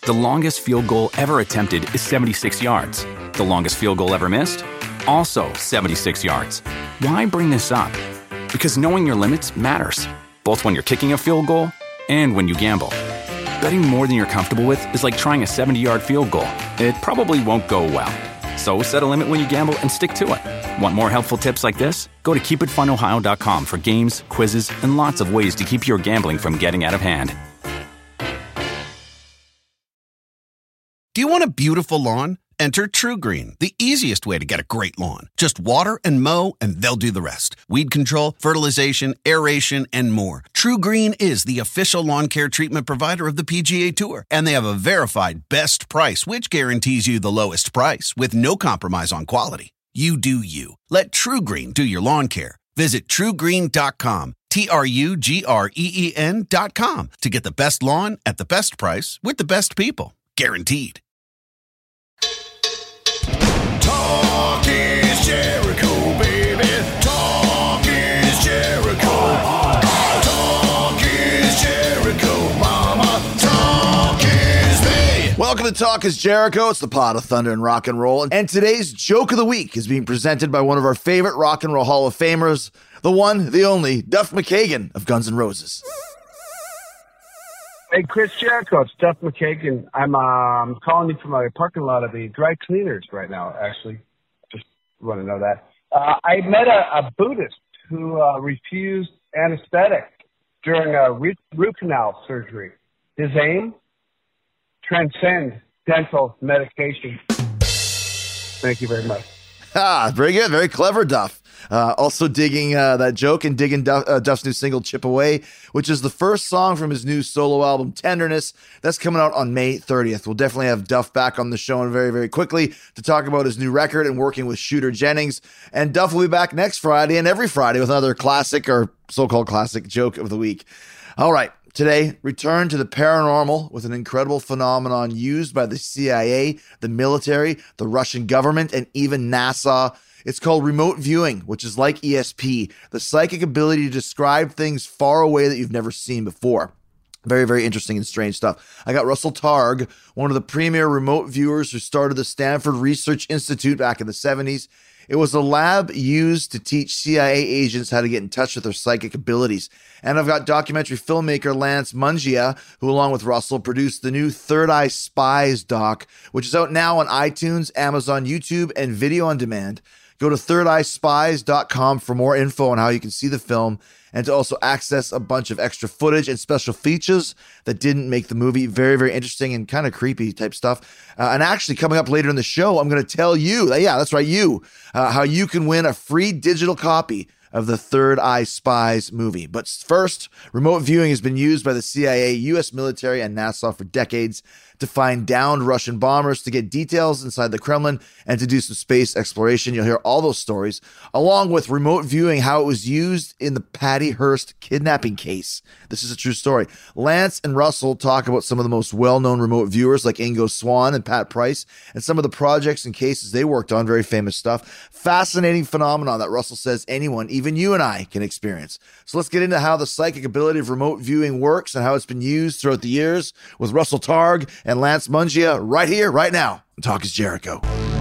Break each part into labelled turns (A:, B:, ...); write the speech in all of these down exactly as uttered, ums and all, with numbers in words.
A: The longest field goal ever attempted is seventy-six yards. The longest field goal ever missed? Also seventy-six yards. Why bring this up? Because knowing your limits matters, both when you're kicking a field goal and when you gamble. Betting more than you're comfortable with is like trying a seventy-yard field goal. It probably won't go well. So set a limit when you gamble and stick to it. Want more helpful tips like this? Go to keep it fun ohio dot com for games, quizzes, and lots of ways to keep your gambling from getting out of hand.
B: Do you want a beautiful lawn? Enter TruGreen, the easiest way to get a great lawn. Just water and mow, and they'll do the rest. Weed control, fertilization, aeration, and more. TruGreen is the official lawn care treatment provider of the P G A Tour, and they have a verified best price, which guarantees you the lowest price with no compromise on quality. You do you. Let TruGreen do your lawn care. Visit true green dot com, T R U G R E E N dot com, to get the best lawn at the best price with the best people. Guaranteed.
C: Talk is Jericho, baby. Talk is Jericho. Talk is Jericho, mama. Talk is me.
D: Welcome to Talk is Jericho. It's the pot of thunder and rock and roll. And today's joke of the week is being presented by one of our favorite rock and roll Hall of Famers, the one, the only, Duff McKagan of Guns N' Roses.
E: Hey, Chris Jericho, it's Duff McKagan. I'm um, calling you from my parking lot of the dry cleaners right now, actually. Just want to know that. Uh, I met a, a Buddhist who uh, refused anesthetic during a root, root canal surgery. His aim? Transcend dental medication. Thank you very much.
D: Ah, very good. Very clever, Duff. Uh, also digging uh, that joke and digging Duff, uh, Duff's new single, Chip Away, which is the first song from his new solo album, Tenderness. That's coming out on May thirtieth. We'll definitely have Duff back on the show and very, very quickly to talk about his new record and working with Shooter Jennings. And Duff will be back next Friday and every Friday with another classic or so-called classic joke of the week. All right. Today, return to the paranormal with an incredible phenomenon used by the C I A, the military, the Russian government, and even NASA. It's called remote viewing, which is like E S P, the psychic ability to describe things far away that you've never seen before. Very, very interesting and strange stuff. I got Russell Targ, one of the premier remote viewers who started the Stanford Research Institute back in the seventies. It was a lab used to teach C I A agents how to get in touch with their psychic abilities. And I've got documentary filmmaker Lance Mungia, who along with Russell produced the new Third Eye Spies doc, which is out now on iTunes, Amazon, YouTube, and video on demand. Go to third eye spies dot com for more info on how you can see the film and to also access a bunch of extra footage and special features that didn't make the movie. Very, very interesting and kind of creepy type stuff. Uh, and actually, coming up later in the show, I'm going to tell you, yeah, that's right, you, uh, how you can win a free digital copy of the Third Eye Spies movie. But first, remote viewing has been used by the C I A, U S military, and NASA for decades to find downed Russian bombers, to get details inside the Kremlin, and to do some space exploration. You'll hear all those stories, along with remote viewing, how it was used in the Patty Hearst kidnapping case. This is a true story. Lance and Russell talk about some of the most well-known remote viewers like Ingo Swann and Pat Price, and some of the projects and cases they worked on, very famous stuff. Fascinating phenomenon that Russell says anyone, even you and I, can experience. So let's get into how the psychic ability of remote viewing works and how it's been used throughout the years with Russell Targ and Lance Mungia right here, right now. Talk is Jericho.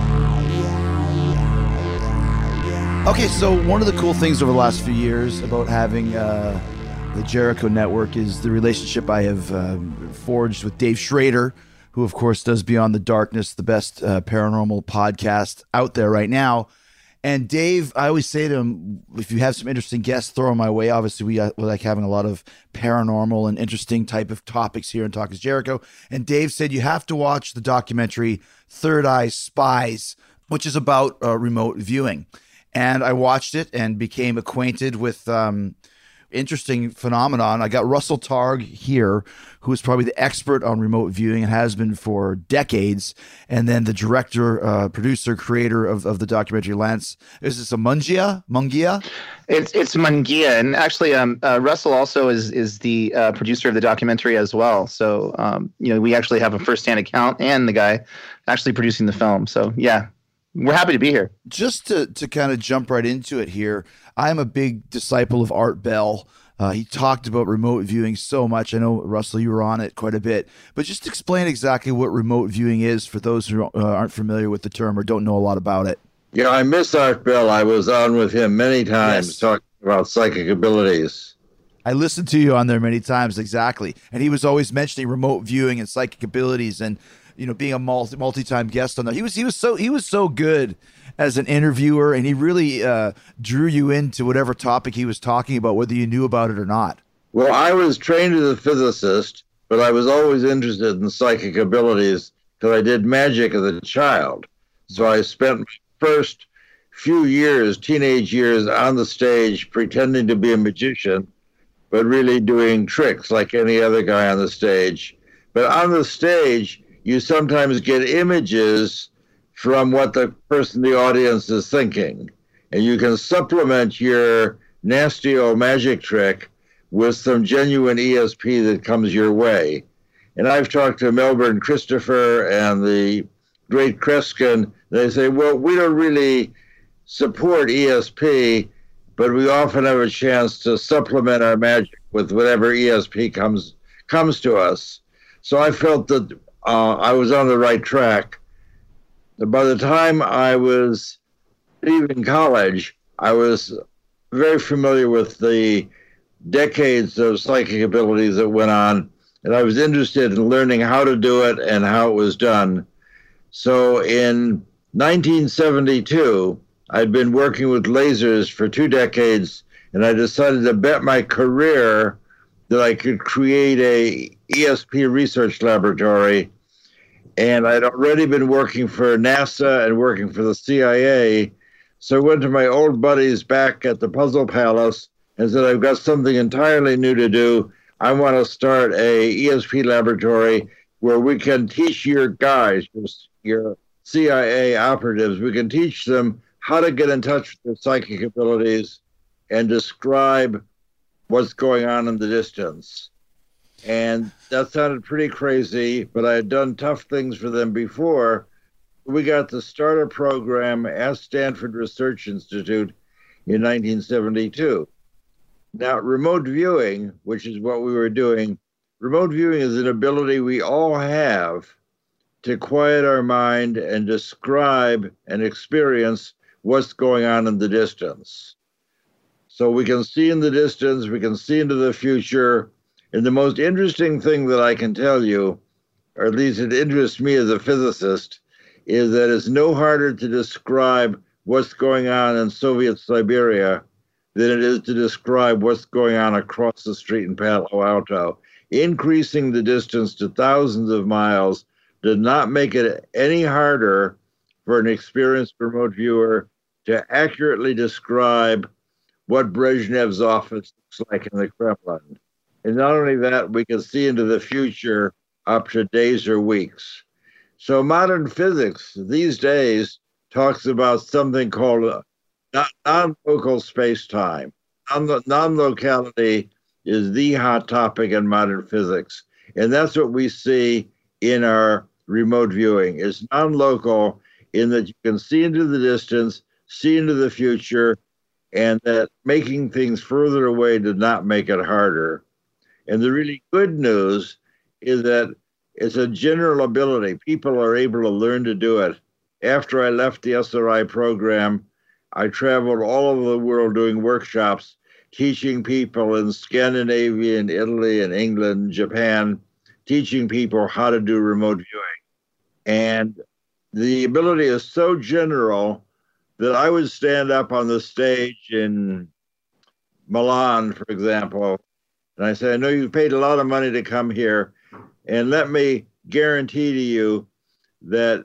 D: Okay, so one of the cool things over the last few years about having uh, the Jericho Network is the relationship I have uh, forged with Dave Schrader, who, of course, does Beyond the Darkness, the best uh, paranormal podcast out there right now. And Dave, I always say to him, if you have some interesting guests, throw them my way. Obviously, we, uh, we like having a lot of paranormal and interesting type of topics here in Talk is Jericho. And Dave said you have to watch the documentary Third Eye Spies, which is about uh, remote viewing. And I watched it and became acquainted with um, interesting phenomenon. I got Russell Targ here, who is probably the expert on remote viewing and has been for decades. And then the director, uh, producer, creator of, of the documentary, Lance. Is this a Mungia? Mungia?
F: It's it's Mungia, and actually, um, uh, Russell also is is the uh, producer of the documentary as well. So, um, you know, we actually have a firsthand account and the guy actually producing the film. So, yeah. We're happy to be here.
D: Just to, to kind of jump right into it here, I'm a big disciple of Art Bell. Uh, he talked about remote viewing so much. I know, Russell, you were on it quite a bit. But just explain exactly what remote viewing is for those who uh, aren't familiar with the term or don't know a lot about it.
G: Yeah, I miss Art Bell. I was on with him many times
D: Yes.
G: talking about psychic abilities.
D: I listened to you on there many times, exactly. And he was always mentioning remote viewing and psychic abilities and, you know, being a multi multi-time guest on there. He was he was so he was so good as an interviewer, and he really uh, drew you into whatever topic he was talking about, whether you knew about it or not.
G: Well, I was trained as a physicist, but I was always interested in psychic abilities because I did magic as a child. So I spent my first few years, teenage years, on the stage pretending to be a magician, but really doing tricks like any other guy on the stage. But on the stage, you sometimes get images from what the person in the audience is thinking. And you can supplement your nasty old magic trick with some genuine E S P that comes your way. And I've talked to Melbourne Christopher and the great Kreskin. They say, well, we don't really support E S P, but we often have a chance to supplement our magic with whatever E S P comes comes to us. So I felt that uh, I was on the right track. By the time I was leaving college, I was very familiar with the decades of psychic abilities that went on, and I was interested in learning how to do it and how it was done. So in nineteen seventy-two, I'd been working with lasers for two decades, and I decided to bet my career that I could create a E S P research laboratory. And I'd already been working for NASA and working for the C I A. So I went to my old buddies back at the Puzzle Palace and said, I've got something entirely new to do. I want to start a E S P laboratory where we can teach your guys, your C I A operatives, we can teach them how to get in touch with their psychic abilities and describe what's going on in the distance. And that sounded pretty crazy, but I had done tough things for them before. We got to start a program at Stanford Research Institute in nineteen seventy-two. Now, remote viewing, which is what we were doing, remote viewing is an ability we all have to quiet our mind and describe and experience what's going on in the distance. So we can see in the distance, we can see into the future. And the most interesting thing that I can tell you, or at least it interests me as a physicist, is that it's no harder to describe what's going on in Soviet Siberia than it is to describe what's going on across the street in Palo Alto. Increasing the distance to thousands of miles did not make it any harder for an experienced remote viewer to accurately describe what Brezhnev's office looks like in the Kremlin. And not only that, we can see into the future up to days or weeks. So modern physics these days talks about something called non-local space-time. Non-locality is the hot topic in modern physics. And that's what we see in our remote viewing. It's non-local in that you can see into the distance, see into the future, and that making things further away did not make it harder. And the really good news is that it's a general ability. People are able to learn to do it. After I left the S R I program, I traveled all over the world doing workshops, teaching people in Scandinavia, and Italy, and England, Japan, teaching people how to do remote viewing. And the ability is so general that I would stand up on the stage in Milan, for example, and I say, I know you've paid a lot of money to come here, and let me guarantee to you that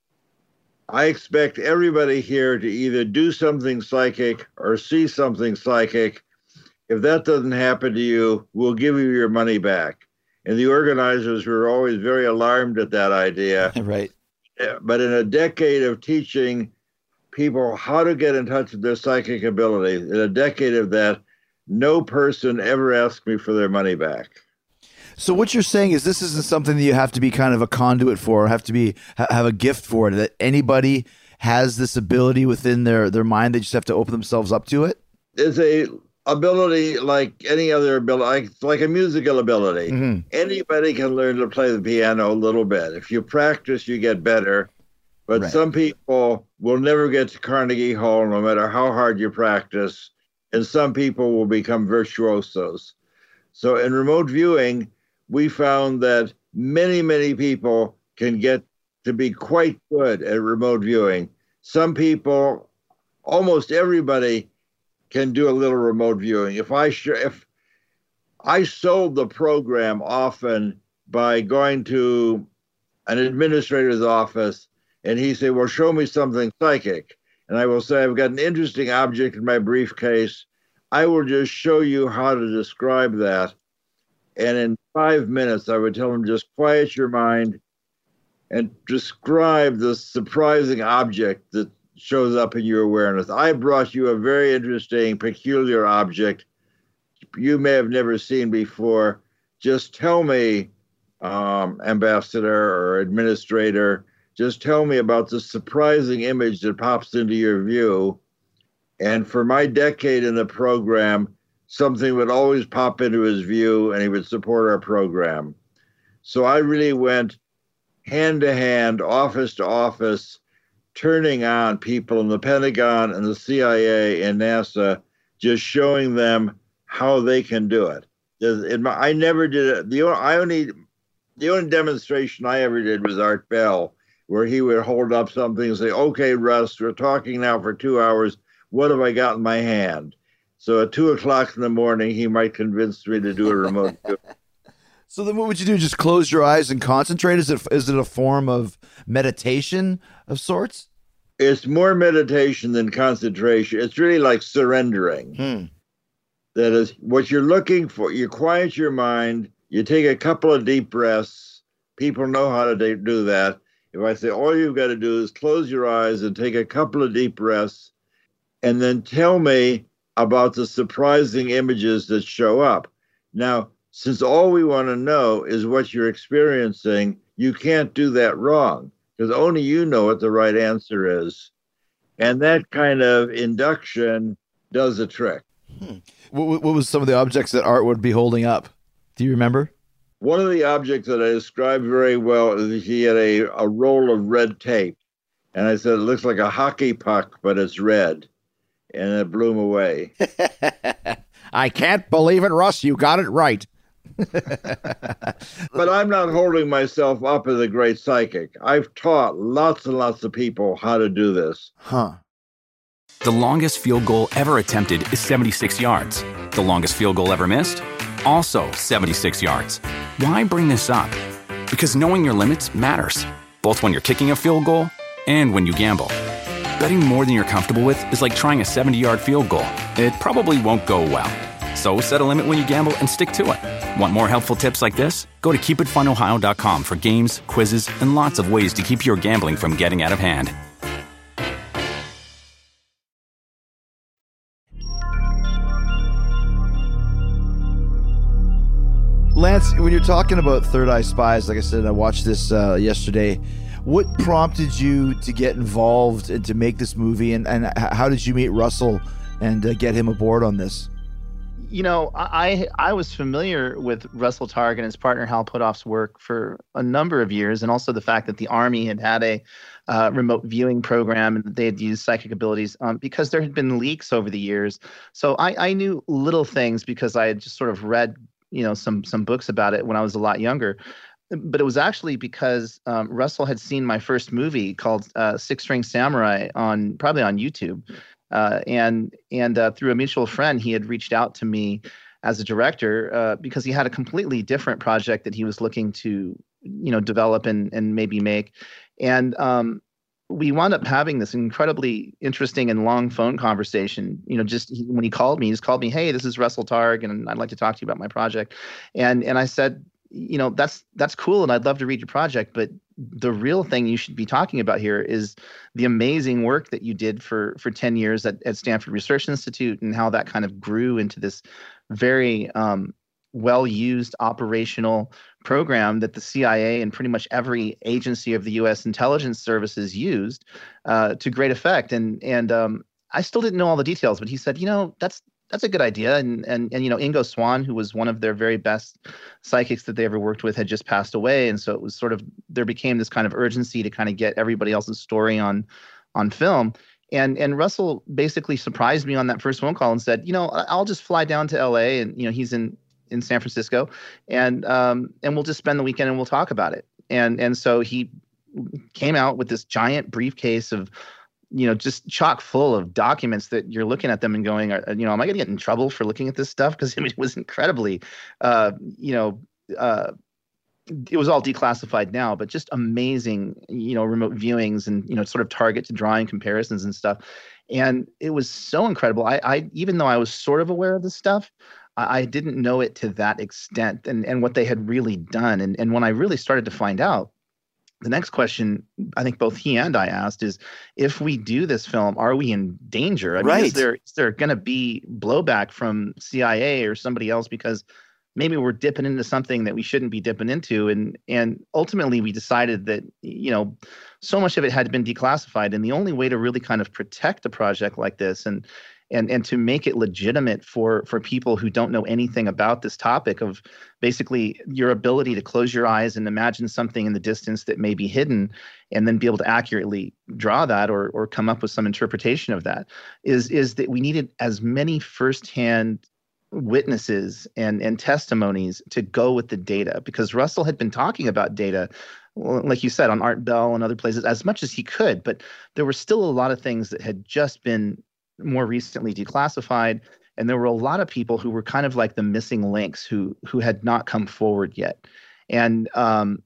G: I expect everybody here to either do something psychic or see something psychic. If that doesn't happen to you, we'll give you your money back. And the organizers were always very alarmed at that idea.
D: Right.
G: But in a decade of teaching people how to get in touch with their psychic abilities, in a decade of that, no person ever asked me for their money back.
D: So what you're saying is this isn't something that you have to be kind of a conduit for, or have to be ha- have a gift for it, that anybody has this ability within their, their mind. They just have to open themselves up to it?
G: It's a ability like any other ability, like, like a musical ability.
D: Mm-hmm.
G: Anybody can learn to play the piano a little bit. If you practice, you get better. But
D: Right.
G: some people will never get to Carnegie Hall no matter how hard you practice. And some people will become virtuosos. So in remote viewing, we found that many, many people can get to be quite good at remote viewing. Some people, almost everybody, can do a little remote viewing. If I sh- if I sold the program often by going to an administrator's office and he said, well, show me something psychic. And I will say, I've got an interesting object in my briefcase. I will just show you how to describe that. And in five minutes, I would tell him, just quiet your mind and describe the surprising object that shows up in your awareness. I brought you a very interesting, peculiar object you may have never seen before. Just tell me, um, ambassador or administrator, just tell me about the surprising image that pops into your view. And for my decade in the program, something would always pop into his view and he would support our program. So I really went hand to hand, office to office, turning on people in the Pentagon and the C I A and NASA, just showing them how they can do it. In my, I never did it. The only, I only, the only demonstration I ever did was Art Bell, where he would hold up something and say, okay, Russ, we're talking now for two hours. What have I got in my hand? So at two o'clock in the morning, he might convince me to do a remote.
D: So then what would you do? Just close your eyes and concentrate? Is it is it a form of meditation of sorts?
G: It's more meditation than concentration. It's really like surrendering.
D: Hmm.
G: That is what you're looking for. You quiet your mind. You take a couple of deep breaths. People know how to do that. If I say all you've got to do is close your eyes and take a couple of deep breaths, and then tell me about the surprising images that show up. Now, since all we want to know is what you're experiencing, you can't do that wrong, because only you know what the right answer is. And that kind of induction does a trick.
D: Hmm. What, what was some of the objects that Art would be holding up? Do you remember?
G: One of the objects that I described very well is he had a, a roll of red tape. And I said, it looks like a hockey puck, but it's red. And it blew him away.
D: I can't believe it, Russ. You got it right.
G: But I'm not holding myself up as a great psychic. I've taught lots and lots of people how to do this.
D: Huh.
A: The longest field goal ever attempted is seventy-six yards. The longest field goal ever missed? Also seventy-six yards. Why bring this up? Because knowing your limits matters, both when you're kicking a field goal and when you gamble. Betting more than you're comfortable with is like trying a seventy-yard field goal. It probably won't go well. So set a limit when you gamble and stick to it. Want more helpful tips like this? Go to keep it fun ohio dot com for games, quizzes, and lots of ways to keep your gambling from getting out of hand.
D: Lance, when you're talking about Third Eye Spies, like I said, I watched this uh, yesterday. What prompted you to get involved and to make this movie, and, and how did you meet Russell and uh, get him aboard on this?
F: You know, I I was familiar with Russell Targ and his partner Hal Puthoff's work for a number of years, and also the fact that the Army had had a uh, remote viewing program and that they had used psychic abilities um, because there had been leaks over the years. So I, I knew little things because I had just sort of read, you know, some some books about it when I was a lot younger. But it was actually because um, Russell had seen my first movie called uh, Six String Samurai on probably on YouTube. Uh, and and uh, through a mutual friend, he had reached out to me as a director uh, because he had a completely different project that he was looking to, you know, develop and and maybe make. And um, we wound up having this incredibly interesting and long phone conversation. You know, just he, when he called me, he just called me, "Hey, this is Russell Targ, and I'd like to talk to you about my project." And and I said, you know, that's that's cool, and I'd love to read your project, but the real thing you should be talking about here is the amazing work that you did for for ten years at, at Stanford Research Institute, and how that kind of grew into this very um, well-used operational program that the C I A and pretty much every agency of the U S intelligence services used uh, to great effect. And and um, I still didn't know all the details, but he said, you know, that's that's a good idea. And, and, and, you know, Ingo Swann, who was one of their very best psychics that they ever worked with, had just passed away. And so it was sort of, there became this kind of urgency to kind of get everybody else's story on, on film. And, and Russell basically surprised me on that first phone call and said, you know, I'll just fly down to L A, and, you know, he's in, in San Francisco, and, um, and we'll just spend the weekend and we'll talk about it. And, and so he came out with this giant briefcase of, you know, just chock full of documents that you're looking at them and going, you know, am I going to get in trouble for looking at this stuff? Because I mean, it was incredibly, uh, you know, uh, it was all declassified now, but just amazing, you know, remote viewings and, you know, sort of target to drawing comparisons and stuff. And it was so incredible. I, I even though I was sort of aware of this stuff, I, I didn't know it to that extent and, and what they had really done. And, and when I really started to find out, the next question I think both he and I asked is, if we do this film, are we in danger? I mean,
D: right.
F: is there is there going to be blowback from C I A or somebody else because maybe we're dipping into something that we shouldn't be dipping into? And and ultimately we decided that, you know, so much of it had been declassified, and the only way to really kind of protect a project like this and and and to make it legitimate for for people who don't know anything about this topic of basically your ability to close your eyes and imagine something in the distance that may be hidden and then be able to accurately draw that or or come up with some interpretation of that is is that we needed as many firsthand witnesses and and testimonies to go with the data, because Russell had been talking about data, like you said, on Art Bell and other places as much as he could, but there were still a lot of things that had just been more recently declassified, and there were a lot of people who were kind of like the missing links who who had not come forward yet. And um,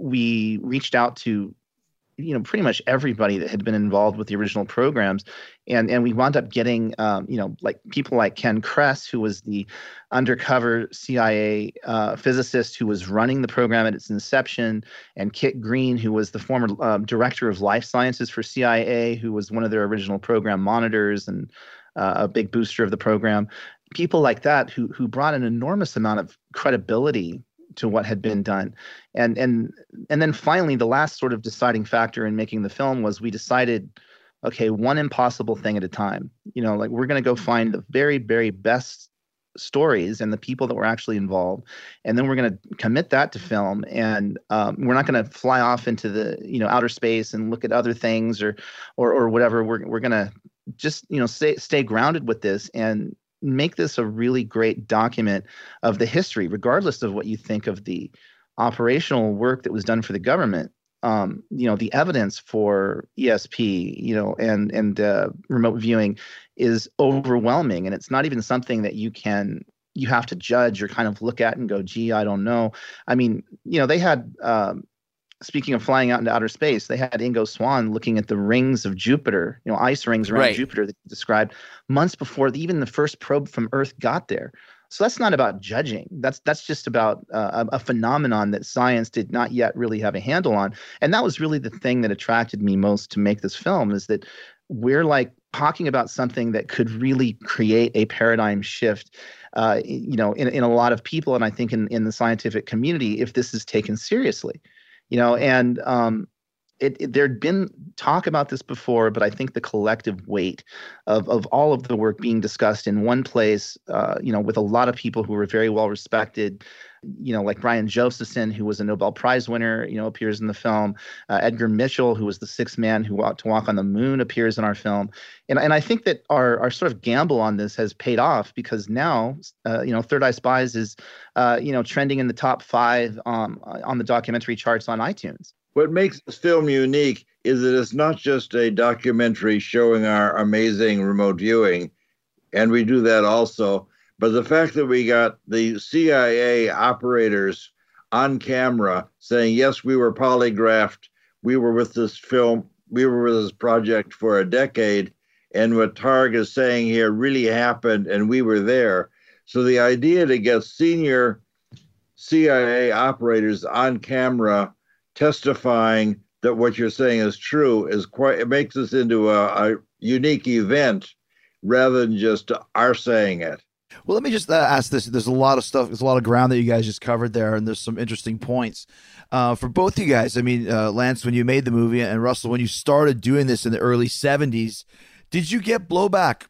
F: we reached out to, you know, pretty much everybody that had been involved with the original programs, and and we wound up getting, um, you know, like people like Ken Kress, who was the undercover C I A uh, physicist who was running the program at its inception, and Kit Green, who was the former uh, director of life sciences for C I A, who was one of their original program monitors and uh, a big booster of the program. People like that who who brought an enormous amount of credibility to what had been done. And and and then finally, the last sort of deciding factor in making the film was we decided, okay, one impossible thing at a time. You know, like we're going to go find the very, very best stories and the people that were actually involved, and then we're going to commit that to film. And um, we're not going to fly off into the, you know, outer space and look at other things or or or whatever. We're we're going to just, you know, stay stay grounded with this and make this a really great document of the history, regardless of what you think of the operational work that was done for the government. Um, you know, the evidence for E S P, you know, and and uh, remote viewing is overwhelming, and it's not even something that you can you have to judge or kind of look at and go, gee, I don't know. I mean, you know, they had. Um, Speaking of flying out into outer space, they had Ingo Swann looking at the rings of Jupiter, you know, ice rings around
D: right.
F: Jupiter that he described months before even the first probe from Earth got there. So that's not about judging. That's that's just about uh, a, a phenomenon that science did not yet really have a handle on. And that was really the thing that attracted me most to make this film, is that we're like talking about something that could really create a paradigm shift, uh, you know, in, in a lot of people. And I think in, in the scientific community, if this is taken seriously. You know, and um, it, it, there'd been talk about this before, but I think the collective weight of of all of the work being discussed in one place, uh, you know, with a lot of people who were very well respected, you know, like Brian Josephson, who was a Nobel Prize winner, you know, appears in the film. Uh, Edgar Mitchell, who was the sixth man who walked to walk on the moon, appears in our film. And and I think that our our sort of gamble on this has paid off, because now, uh, you know, Third Eye Spies is, uh, you know, trending in the top five um, on the documentary charts on iTunes.
G: What makes this film unique is that it's not just a documentary showing our amazing remote viewing, and we do that also, but the fact that we got the C I A operators on camera saying, yes, we were polygraphed, we were with this film, we were with this project for a decade, and what Targ is saying here really happened, and we were there. So the idea to get senior C I A operators on camera testifying that what you're saying is true is quite, it makes us into a, a unique event rather than just our saying it.
D: Well, let me just uh, ask this. There's a lot of stuff, there's a lot of ground that you guys just covered there, and there's some interesting points. Uh, for both you guys, I mean, uh, Lance, when you made the movie, and Russell, when you started doing this in the early seventies, did you get blowback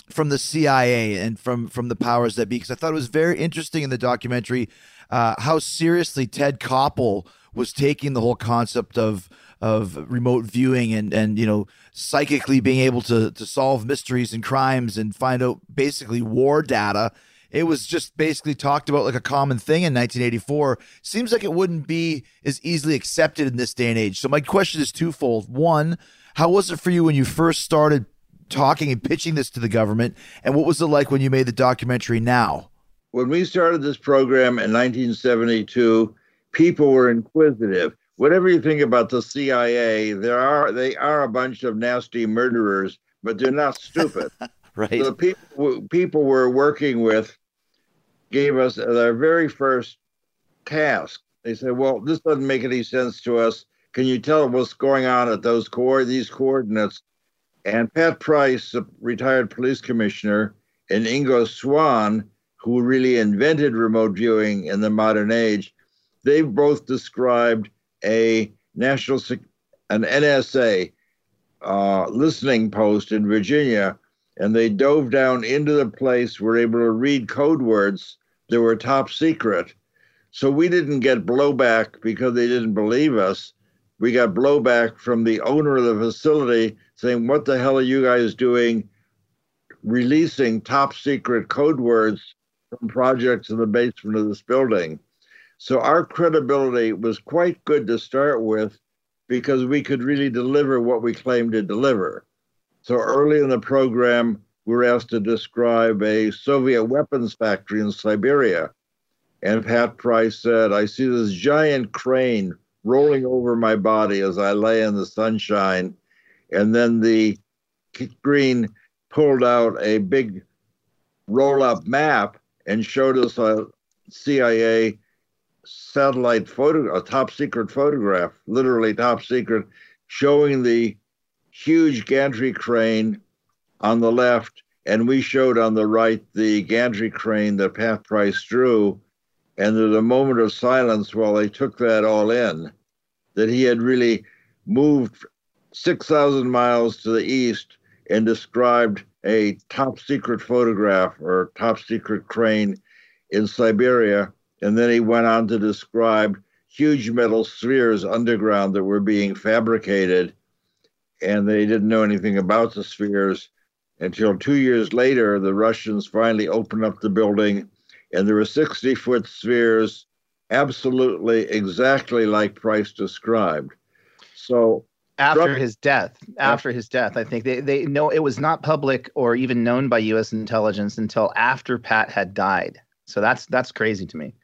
D: from the C I A and from from the powers that be, because I thought it was very interesting in the documentary uh, how seriously Ted Koppel was taking the whole concept of of remote viewing and and you know psychically being able to to solve mysteries and crimes and find out basically war data. It was just basically talked about like a common thing in nineteen eighty-four. Seems like it wouldn't be as easily accepted in this day and age. So my question is twofold. One, how was it for you when you first started talking and pitching this to the government? And what was it like when you made the documentary now?
G: When we started this program in nineteen seventy-two, people were inquisitive. Whatever you think about the C I A, there are they are a bunch of nasty murderers, but they're not stupid.
D: Right.
G: So the people people we're working with gave us their very first task. They said, "Well, this doesn't make any sense to us. Can you tell what's going on at those core these coordinates?" And Pat Price, the retired police commissioner, and Ingo Swann, who really invented remote viewing in the modern age, they've both described a national, an N S A uh, listening post in Virginia, and they dove down into the place, were able to read code words that were top secret. So we didn't get blowback because they didn't believe us. We got blowback from the owner of the facility saying, "What the hell are you guys doing releasing top secret code words from projects in the basement of this building?" So our credibility was quite good to start with because we could really deliver what we claimed to deliver. So early in the program, we were asked to describe a Soviet weapons factory in Siberia. And Pat Price said, "I see this giant crane rolling over my body as I lay in the sunshine." And then the screen pulled out a big roll-up map and showed us a C I A satellite photo, a top secret photograph, literally top secret, showing the huge gantry crane on the left, and we showed on the right the gantry crane that Pat Price drew. And there's a moment of silence while they took that all in, that he had really moved six thousand miles to the east and described a top secret photograph or top secret crane in Siberia. And then he went on to describe huge metal spheres underground that were being fabricated. And they didn't know anything about the spheres until two years later, the Russians finally opened up the building, and there were sixty-foot spheres, absolutely exactly like Price described. So
F: after
G: Trump,
F: his death, after his death, I think they, they know it was not public or even known by U S intelligence until after Pat had died. So that's that's crazy to me.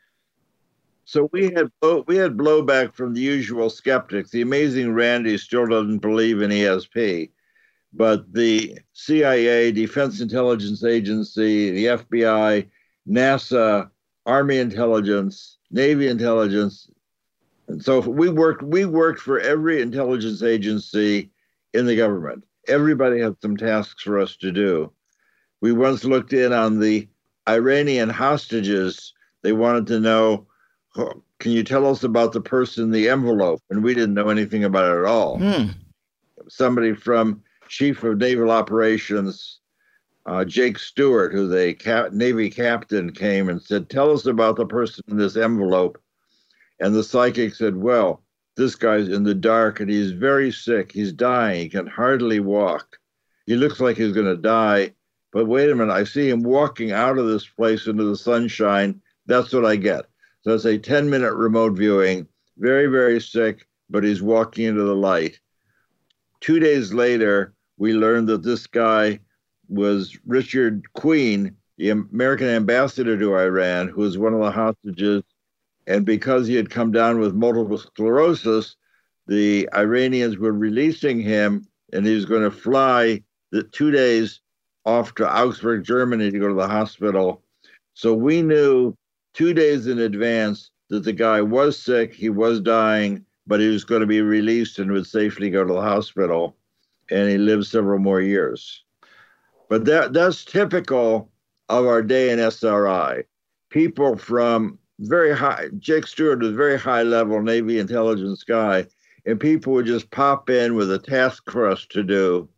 G: So we had we had blowback from the usual skeptics. The amazing Randy still doesn't believe in E S P, but the C I A, Defense Intelligence Agency, the F B I, NASA, Army Intelligence, Navy Intelligence, and so we worked. We worked for every intelligence agency in the government. Everybody had some tasks for us to do. We once looked in on the Iranian hostages. They wanted to know, can you tell us about the person in the envelope? And we didn't know anything about it at all.
D: Hmm.
G: Somebody from Chief of Naval Operations, uh, Jake Stewart, who's a cap- Navy captain, came and said, "Tell us about the person in this envelope." And the psychic said, "Well, this guy's in the dark and he's very sick. He's dying. He can hardly walk. He looks like he's going to die. But wait a minute, I see him walking out of this place into the sunshine. That's what I get." So it's a ten-minute remote viewing, very, very sick, but he's walking into the light. Two days later, we learned that this guy was Richard Queen, the American ambassador to Iran, who was one of the hostages. And because he had come down with multiple sclerosis, the Iranians were releasing him, and he was going to fly the two days off to Augsburg, Germany, to go to the hospital. So we knew two days in advance that the guy was sick, he was dying, but he was going to be released and would safely go to the hospital. And he lived several more years. But that that's typical of our day in S R I. People from very high, Jake Stewart was a very high level Navy intelligence guy, and people would just pop in with a task for us to do.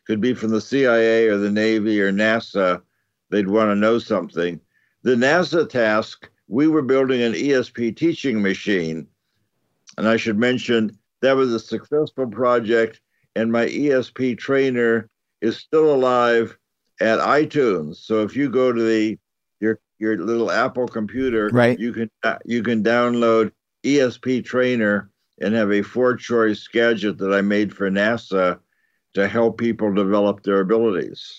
G: could be from the C I A or the Navy or NASA. They'd want to know something. The NASA task, we were building an E S P teaching machine. And I should mention that was a successful project, and my E S P trainer is still alive at iTunes. So if you go to the your your little Apple computer,
D: right,
G: you can you can download E S P Trainer and have a four-choice gadget that I made for NASA to help people develop their abilities.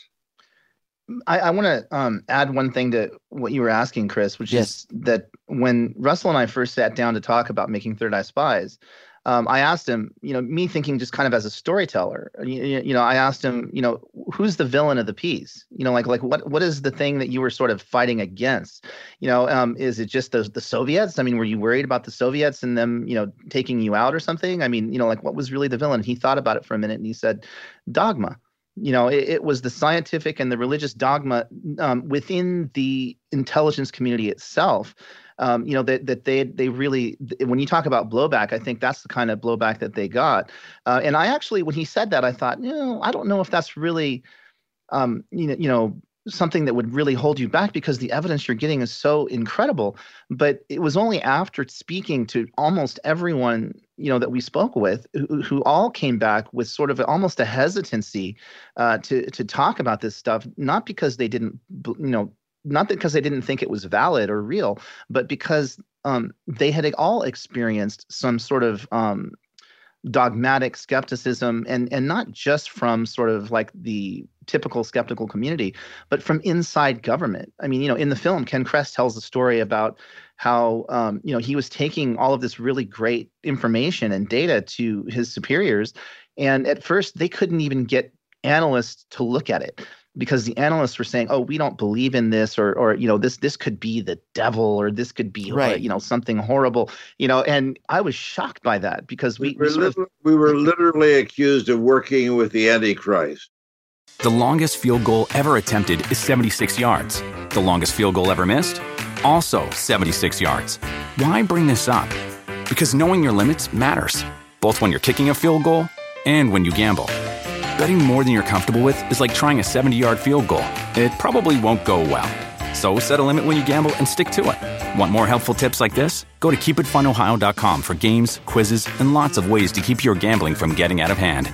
F: I, I want to um, add one thing to what you were asking, Chris, which yes. is that when Russell and I first sat down to talk about making Third Eye Spies, um, I asked him, you know, me thinking just kind of as a storyteller, you, you know, I asked him, you know, who's the villain of the piece? You know, like like what what is the thing that you were sort of fighting against? You know, um, is it just the the Soviets? I mean, were you worried about the Soviets and them, you know, taking you out or something? I mean, you know, like what was really the villain? He thought about it for a minute and he said, dogma. You know, it, it was the scientific and the religious dogma um, within the intelligence community itself. Um, you know, that that they they really, when you talk about blowback, I think that's the kind of blowback that they got. Uh, and I actually, when he said that, I thought, you know, I don't know if that's really, um, you know, you know, something that would really hold you back, because the evidence you're getting is so incredible. But it was only after speaking to almost everyone, you know, that we spoke with, who, who all came back with sort of almost a hesitancy uh, to to talk about this stuff, not because they didn't, you know, not because they didn't think it was valid or real, but because um, they had all experienced some sort of um, dogmatic skepticism, and and not just from sort of like the typical skeptical community, but from inside government. I mean, you know, in the film, Ken Kress tells a story about how, um, you know, he was taking all of this really great information and data to his superiors. And at first they couldn't even get analysts to look at it, because the analysts were saying, oh, we don't believe in this, or, or, you know, this, this could be the devil, or this could be, right. uh, you know, something horrible, you know, and I was shocked by that, because we,
G: we, were,
F: we, sort
G: of, we were literally accused of working with the Antichrist.
A: The longest field goal ever attempted is seventy-six yards. The longest field goal ever missed? Also seventy-six yards. Why bring this up? Because knowing your limits matters, both when you're kicking a field goal and when you gamble. Betting more than you're comfortable with is like trying a seventy-yard field goal. It probably won't go well. So set a limit when you gamble and stick to it. Want more helpful tips like this? Go to keep it fun ohio dot com for games, quizzes, and lots of ways to keep your gambling from getting out of hand.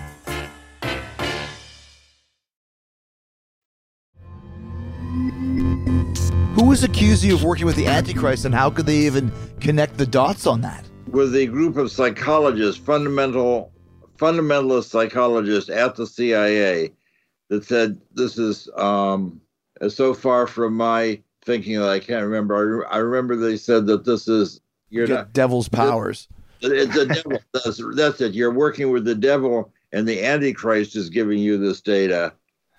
D: Who was accusing you of working with the Antichrist, and how could they even connect the dots on that?
G: With a group of psychologists, fundamental, fundamentalist psychologists at the C I A, that said this is um, so far from my thinking that I can't remember. I, re- I remember they said that this is you're
D: Get
G: not
D: devil's powers.
G: It's the devil. That's, that's it. You're working with the devil, and the Antichrist is giving you this data,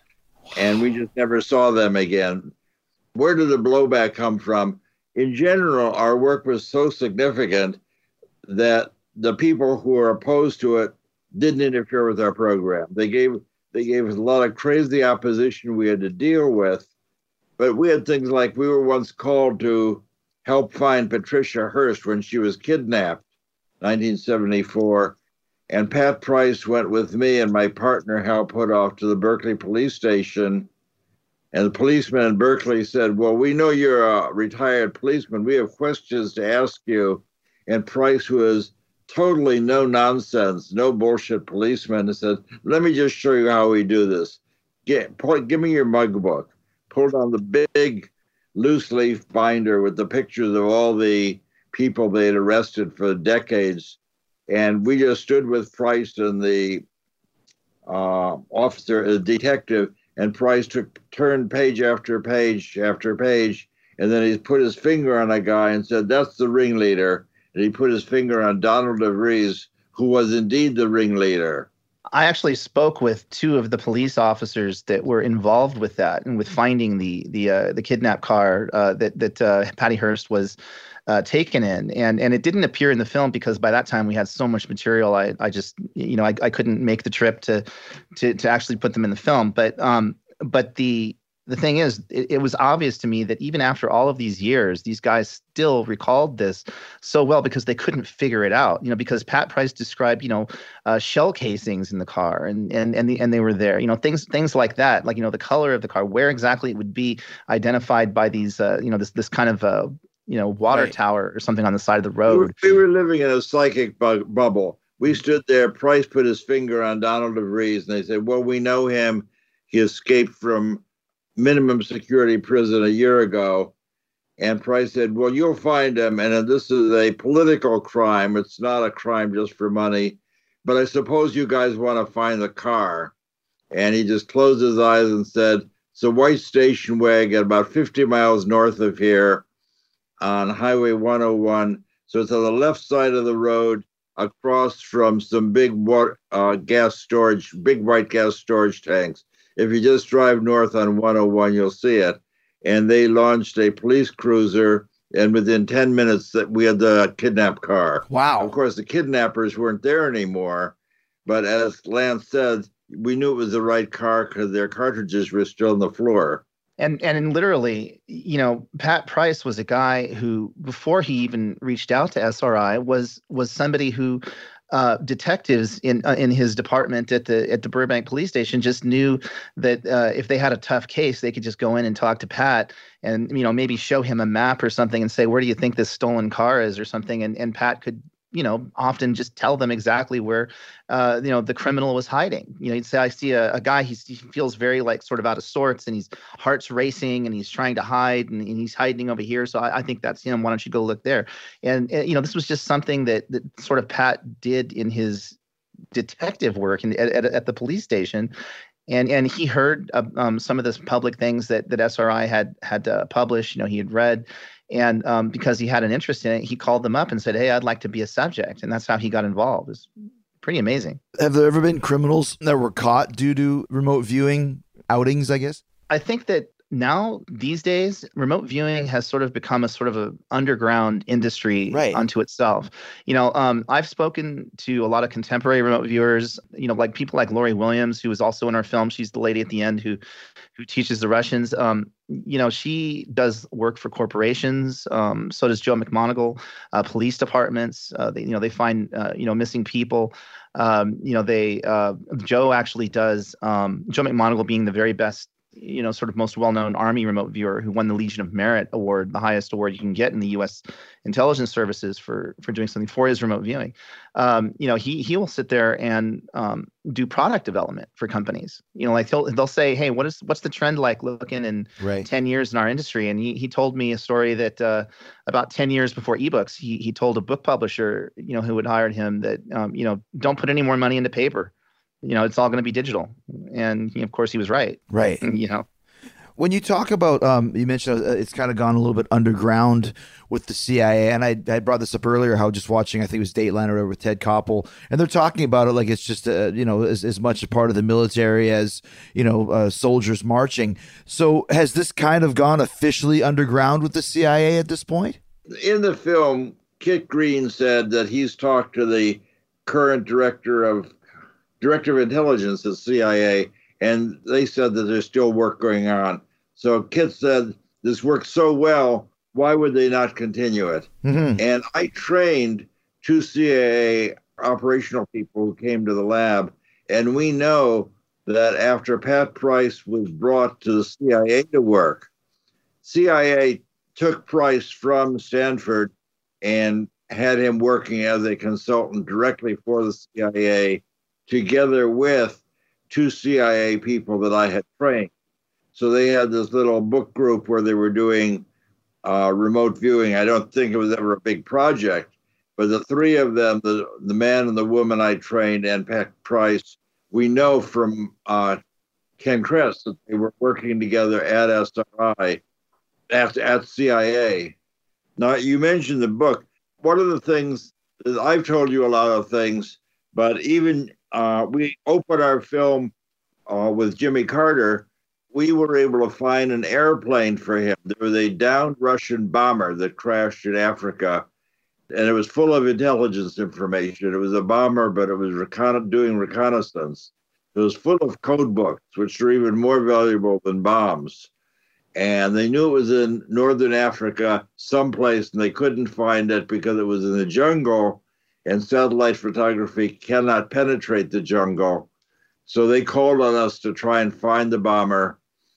G: and we just never saw them again. Where did the blowback come from? In general, our work was so significant that the people who were opposed to it didn't interfere with our program. They gave they gave us a lot of crazy opposition we had to deal with, but we had things like we were once called to help find Patricia Hearst when she was kidnapped, nineteen seventy-four, and Pat Price went with me and my partner Hal Puthoff to the Berkeley police station. And the policeman in Berkeley said, well, we know you're a retired policeman. We have questions to ask you. And Price, who is totally no nonsense, no bullshit policeman, said, let me just show you how we do this. Get, point, give me your mug book. Pulled on the big loose leaf binder with the pictures of all the people they had arrested for decades. And we just stood with Price and the uh, officer, the detective, and Price took turned page after page after page, and then he put his finger on a guy and said, that's the ringleader. And he put his finger on Donald DeVries, who was indeed the ringleader.
F: I actually spoke with two of the police officers that were involved with that and with finding the the uh, the kidnap car uh, that that uh, Patty Hearst was uh, taken in, and and it didn't appear in the film because by that time we had so much material. I I just you know I, I couldn't make the trip to to to actually put them in the film, but um but the the thing is, it, it was obvious to me that even after all of these years, these guys still recalled this so well because they couldn't figure it out. You know, because Pat Price described, you know, uh, shell casings in the car, and and and the, and they were there. You know, things things like that, like, you know, the color of the car, where exactly it would be identified by these, uh, you know, this this kind of uh, you know, water
D: Right.
F: tower or something on the side of the
G: We
F: road.
G: were, we were living in a psychic bu- bubble. We stood there. Price put his finger on Donald DeVries, and they said, "Well, we know him. He escaped from minimum security prison a year ago." And Price said, "Well, you'll find him. And this is a political crime. It's not a crime just for money. But I suppose you guys want to find the car." And he just closed his eyes and said, "It's a white station wagon about fifty miles north of here on Highway one oh one. So it's on the left side of the road, across from some big water, uh, gas storage, big white gas storage tanks. If you just drive north on one oh one, you'll see it." And they launched a police cruiser, and within ten minutes, that we had the kidnapped car.
D: Wow.
G: Of course, the kidnappers weren't there anymore, but as Lance said, we knew it was the right car because their cartridges were still on the floor.
F: And and literally, you know, Pat Price was a guy who, before he even reached out to S R I, was was somebody who uh, detectives in uh, in his department at the at the Burbank police station just knew that uh, if they had a tough case, they could just go in and talk to Pat, and, you know, maybe show him a map or something and say, "Where do you think this stolen car is?" or something, and and Pat could, you know, often just tell them exactly where, uh, you know, the criminal was hiding. You know, he'd say, "I see a, a guy, he's, he feels very, like, sort of out of sorts, and his heart's racing, and he's trying to hide, and, and he's hiding over here. So I, I think that's him. Why don't you go look there?" And, and, you know, this was just something that, that sort of Pat did in his detective work in, at, at, at the police station. And and he heard uh, um, some of the public things that, that S R I had had uh, published, you know, he had read. And um, because he had an interest in it, he called them up and said, "Hey, I'd like to be a subject." And that's how he got involved. It's pretty amazing.
D: Have there ever been criminals that were caught due to remote viewing outings, I guess?
F: I think that now, these days, remote viewing has sort of become a sort of a underground industry
D: Right.
F: unto itself. You know, um, I've spoken to a lot of contemporary remote viewers, you know, like people like Lori Williams, who was also in our film. She's the lady at the end who who teaches the Russians. Um, you know, she does work for corporations. Um, so does Joe McMoneagle, uh, police departments. Uh, they, you know, they find, uh, you know, missing people. Um, you know, they, uh, Joe actually does, um, Joe McMoneagle being the very best, you know, sort of most well-known Army remote viewer who won the Legion of Merit award, the highest award you can get in the U S intelligence services for for doing something for his remote viewing. Um, you know, he he will sit there and um, do product development for companies. You know, like he'll they'll say, "Hey, what is what's the trend like looking in
D: Right.
F: ten years in our industry?" And he he told me a story that uh, about ten years before ebooks, he he told a book publisher, you know, who had hired him that um, you know, don't put any more money into paper. You know, it's all going to be digital. And he, of course, he was right.
D: Right.
F: You know,
D: When you talk about, um, you mentioned uh, it's kind of gone a little bit underground with the C I A, and I, I brought this up earlier, how just watching, I think it was Dateline or whatever with Ted Koppel, and they're talking about it like it's just, uh, you know, as, as much a part of the military as, you know, uh, soldiers marching. So has this kind of gone officially underground with the C I A at this point?
G: In the film, Kit Green said that he's talked to the current director of director of intelligence at C I A, and they said that there's still work going on. So Kit said, "This works so well, why would they not continue it?"
D: Mm-hmm.
G: And I trained two C I A operational people who came to the lab, and we know that after Pat Price was brought to the C I A to work, C I A took Price from Stanford and had him working as a consultant directly for the C I A, together with two C I A people that I had trained. So they had this little book group where they were doing uh, remote viewing. I don't think it was ever a big project, but the three of them, the, the man and the woman I trained and Pat Price, we know from uh, Ken Kress that they were working together at S R I, at, at C I A. Now, you mentioned the book. One of the things, is I've told you a lot of things, but even uh, we opened our film uh, with Jimmy Carter. We were able to find an airplane for him. There was a downed Russian bomber that crashed in Africa, and it was full of intelligence information. It was a bomber, but it was recon- doing reconnaissance. It was full of code books, which are even more valuable than bombs. And they knew it was in northern Africa someplace, and they couldn't find it because it was in the jungle, and satellite photography cannot penetrate the jungle. So they called on us to try and find the bomber.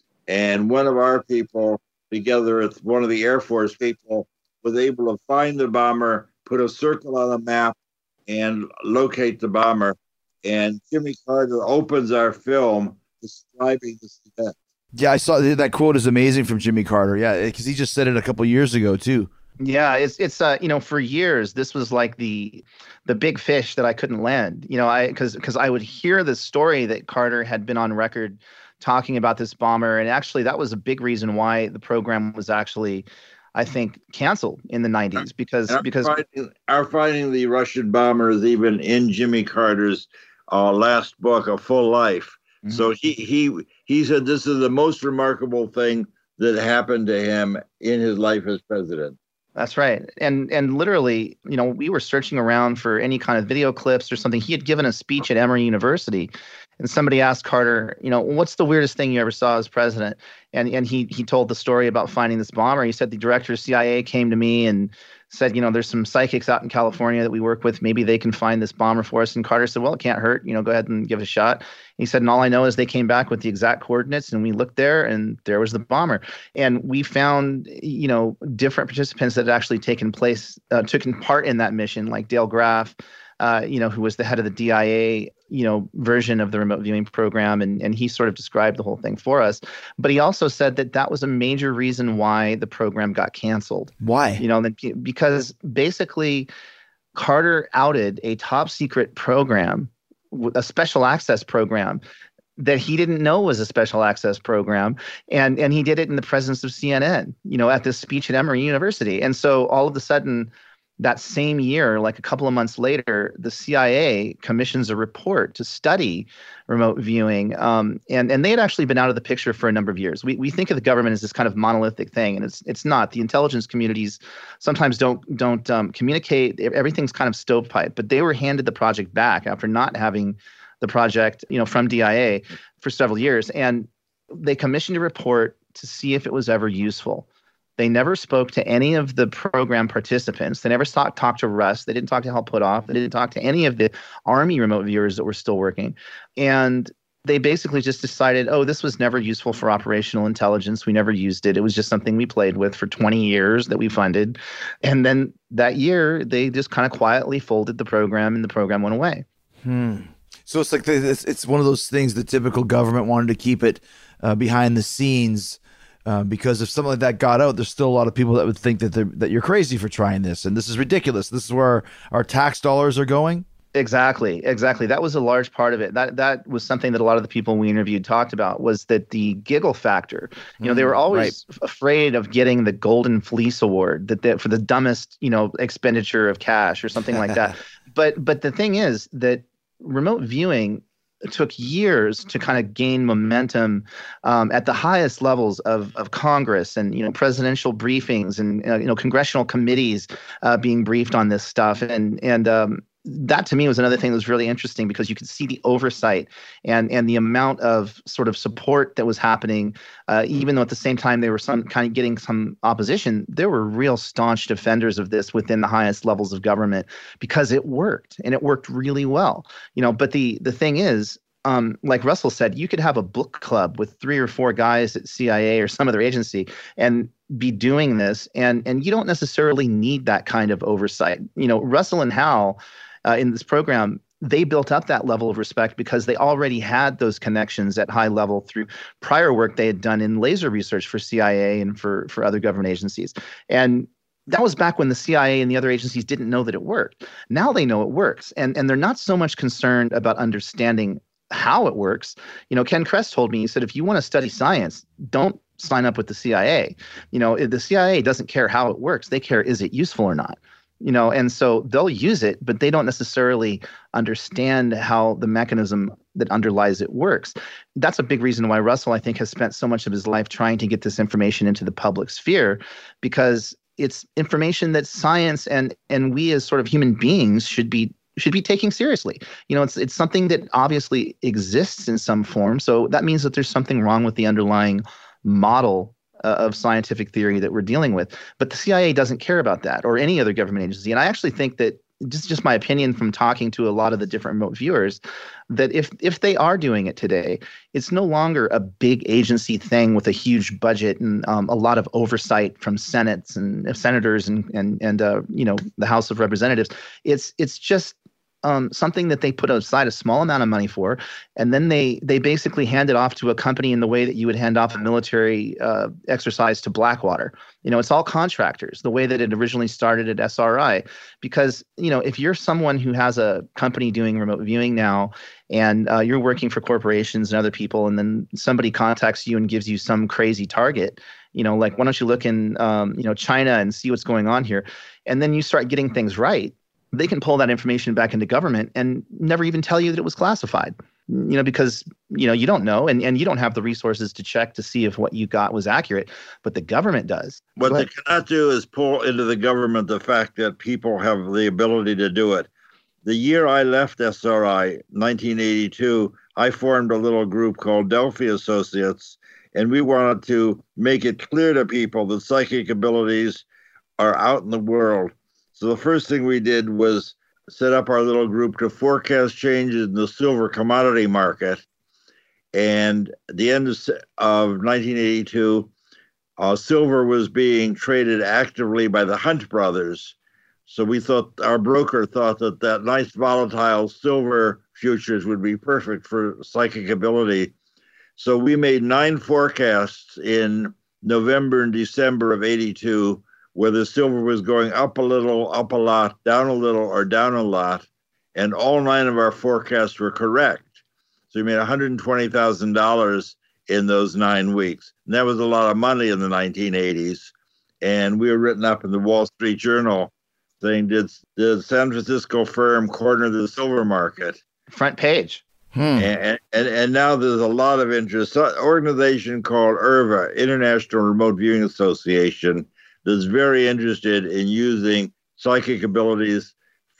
G: And one of our people, together with one of the Air Force people, was able to find the bomber, put a circle on a map, and locate the bomber. And Jimmy Carter opens our film describing this event.
D: Yeah, I saw that quote is amazing from Jimmy Carter. Yeah, because he just said it a couple years ago too.
F: Yeah, it's it's uh you know, for years this was like the the big fish that I couldn't land. You know, I because because I would hear the story that Carter had been on record talking about this bomber, and actually that was a big reason why the program was actually, I think, canceled in the nineties because
G: our
F: because
G: finding, our finding the Russian bomber is even in Jimmy Carter's uh, last book, A Full Life. Mm-hmm. So he he he said this is the most remarkable thing that happened to him in his life as president.
F: That's right. And and literally, you know, we were searching around for any kind of video clips or something. He had given a speech at Emory University, and somebody asked Carter, you know, what's the weirdest thing you ever saw as president? And and he he told the story about finding this bomber. He said the director of C I A came to me and said, you know, there's some psychics out in California that we work with. Maybe they can find this bomber for us. And Carter said, well, it can't hurt. You know, go ahead and give it a shot. He said, and all I know is they came back with the exact coordinates, and we looked there, and there was the bomber. And we found, you know, different participants that had actually taken place, uh, taken part in that mission, like Dale Graff, uh, you know, who was the head of the D I A, you know, version of the remote viewing program. And, and he sort of described the whole thing for us. But he also said that that was a major reason why the program got canceled.
D: Why?
F: You know, because basically Carter outed a top secret program, a special access program that he didn't know was a special access program. And, and he did it in the presence of C N N, you know, at this speech at Emory University. And so all of a sudden, that same year, like a couple of months later, the C I A commissions a report to study remote viewing. Um, and, and they had actually been out of the picture for a number of years. We we think of the government as this kind of monolithic thing, and it's it's not. The intelligence communities sometimes don't don't um, communicate. Everything's kind of stovepipe. But they were handed the project back after not having the project, you know, from D I A for several years. And they commissioned a report to see if it was ever useful. They never spoke to any of the program participants. They never talked talk to Russ. They didn't talk to Hal Puthoff. They didn't talk to any of the Army remote viewers that were still working. And they basically just decided, oh, this was never useful for operational intelligence. We never used it. It was just something we played with for twenty years that we funded. And then that year, they just kind of quietly folded the program, and the program went away.
D: Hmm. So it's like the, it's, it's one of those things the typical government wanted to keep it uh, behind the scenes. Uh, because if something like that got out, there's still a lot of people that would think that they're, that you're crazy for trying this, and this is ridiculous. This is where our, our tax dollars are going.
F: Exactly, exactly. That was a large part of it. That that was something that a lot of the people we interviewed talked about, was that the giggle factor. You know, they were always right. afraid of getting the Golden Fleece Award that they, for the dumbest, you know, expenditure of cash or something like that. But but the thing is that remote viewing took years to kind of gain momentum um, at the highest levels of of Congress, and, you know, presidential briefings, and uh, you know, congressional committees uh, being briefed on this stuff. And and um, that to me was another thing that was really interesting, because you could see the oversight and and the amount of sort of support that was happening, uh, even though at the same time they were some kind of getting some opposition. There were real staunch defenders of this within the highest levels of government, because it worked, and it worked really well. You know, but the the thing is, Um, like Russell said, you could have a book club with three or four guys at C I A or some other agency and be doing this, and and you don't necessarily need that kind of oversight. You know, Russell and Hal uh, in this program, they built up that level of respect because they already had those connections at high level through prior work they had done in laser research for C I A and for for other government agencies. And that was back when the C I A and the other agencies didn't know that it worked. Now they know it works, and and they're not so much concerned about understanding how it works. You know, Ken Kress told me, he said, if you want to study science, don't sign up with the C I A. You know, the C I A doesn't care how it works. They care, is it useful or not? You know, and so they'll use it, but they don't necessarily understand how the mechanism that underlies it works. That's a big reason why Russell, I think, has spent so much of his life trying to get this information into the public sphere, because it's information that science and and we as sort of human beings should be should be taking seriously. You know, it's it's something that obviously exists in some form. So that means that there's something wrong with the underlying model uh, of scientific theory that we're dealing with. But the C I A doesn't care about that, or any other government agency. And I actually think that, just just my opinion from talking to a lot of the different remote viewers, that if if they are doing it today, it's no longer a big agency thing with a huge budget and um, a lot of oversight from senates and senators and and and uh, you know, the House of Representatives. It's it's just Um, something that they put aside a small amount of money for, and then they they basically hand it off to a company in the way that you would hand off a military uh, exercise to Blackwater. You know, it's all contractors, the way that it originally started at S R I. Because, you know, if you're someone who has a company doing remote viewing now, and uh, you're working for corporations and other people, and then somebody contacts you and gives you some crazy target, you know, like, why don't you look in, um, you know, China and see what's going on here? And then you start getting things right. They can pull that information back into government and never even tell you that it was classified, you know, because, you know, you don't know, and, and you don't have the resources to check to see if what you got was accurate, but the government does.
G: What they cannot do is pull into the government the fact that people have the ability to do it. The year I left S R I, nineteen eighty-two, I formed a little group called Delphi Associates, and we wanted to make it clear to people that psychic abilities are out in the world. So the first thing we did was set up our little group to forecast changes in the silver commodity market. And at the end of, of nineteen eighty-two, uh, silver was being traded actively by the Hunt brothers. So we thought, our broker thought that that nice volatile silver futures would be perfect for psychic ability. So we made nine forecasts in November and December of eighty-two, where the silver was going up a little, up a lot, down a little, or down a lot. And all nine of our forecasts were correct. So we made one hundred twenty thousand dollars in those nine weeks. And that was a lot of money in the nineteen eighties. And we were written up in the Wall Street Journal saying, did the San Francisco firm corner the silver market?
F: Front page.
G: Hmm. And, and and now there's a lot of interest. An organization called I R V A, International Remote Viewing Association, that's very interested in using psychic abilities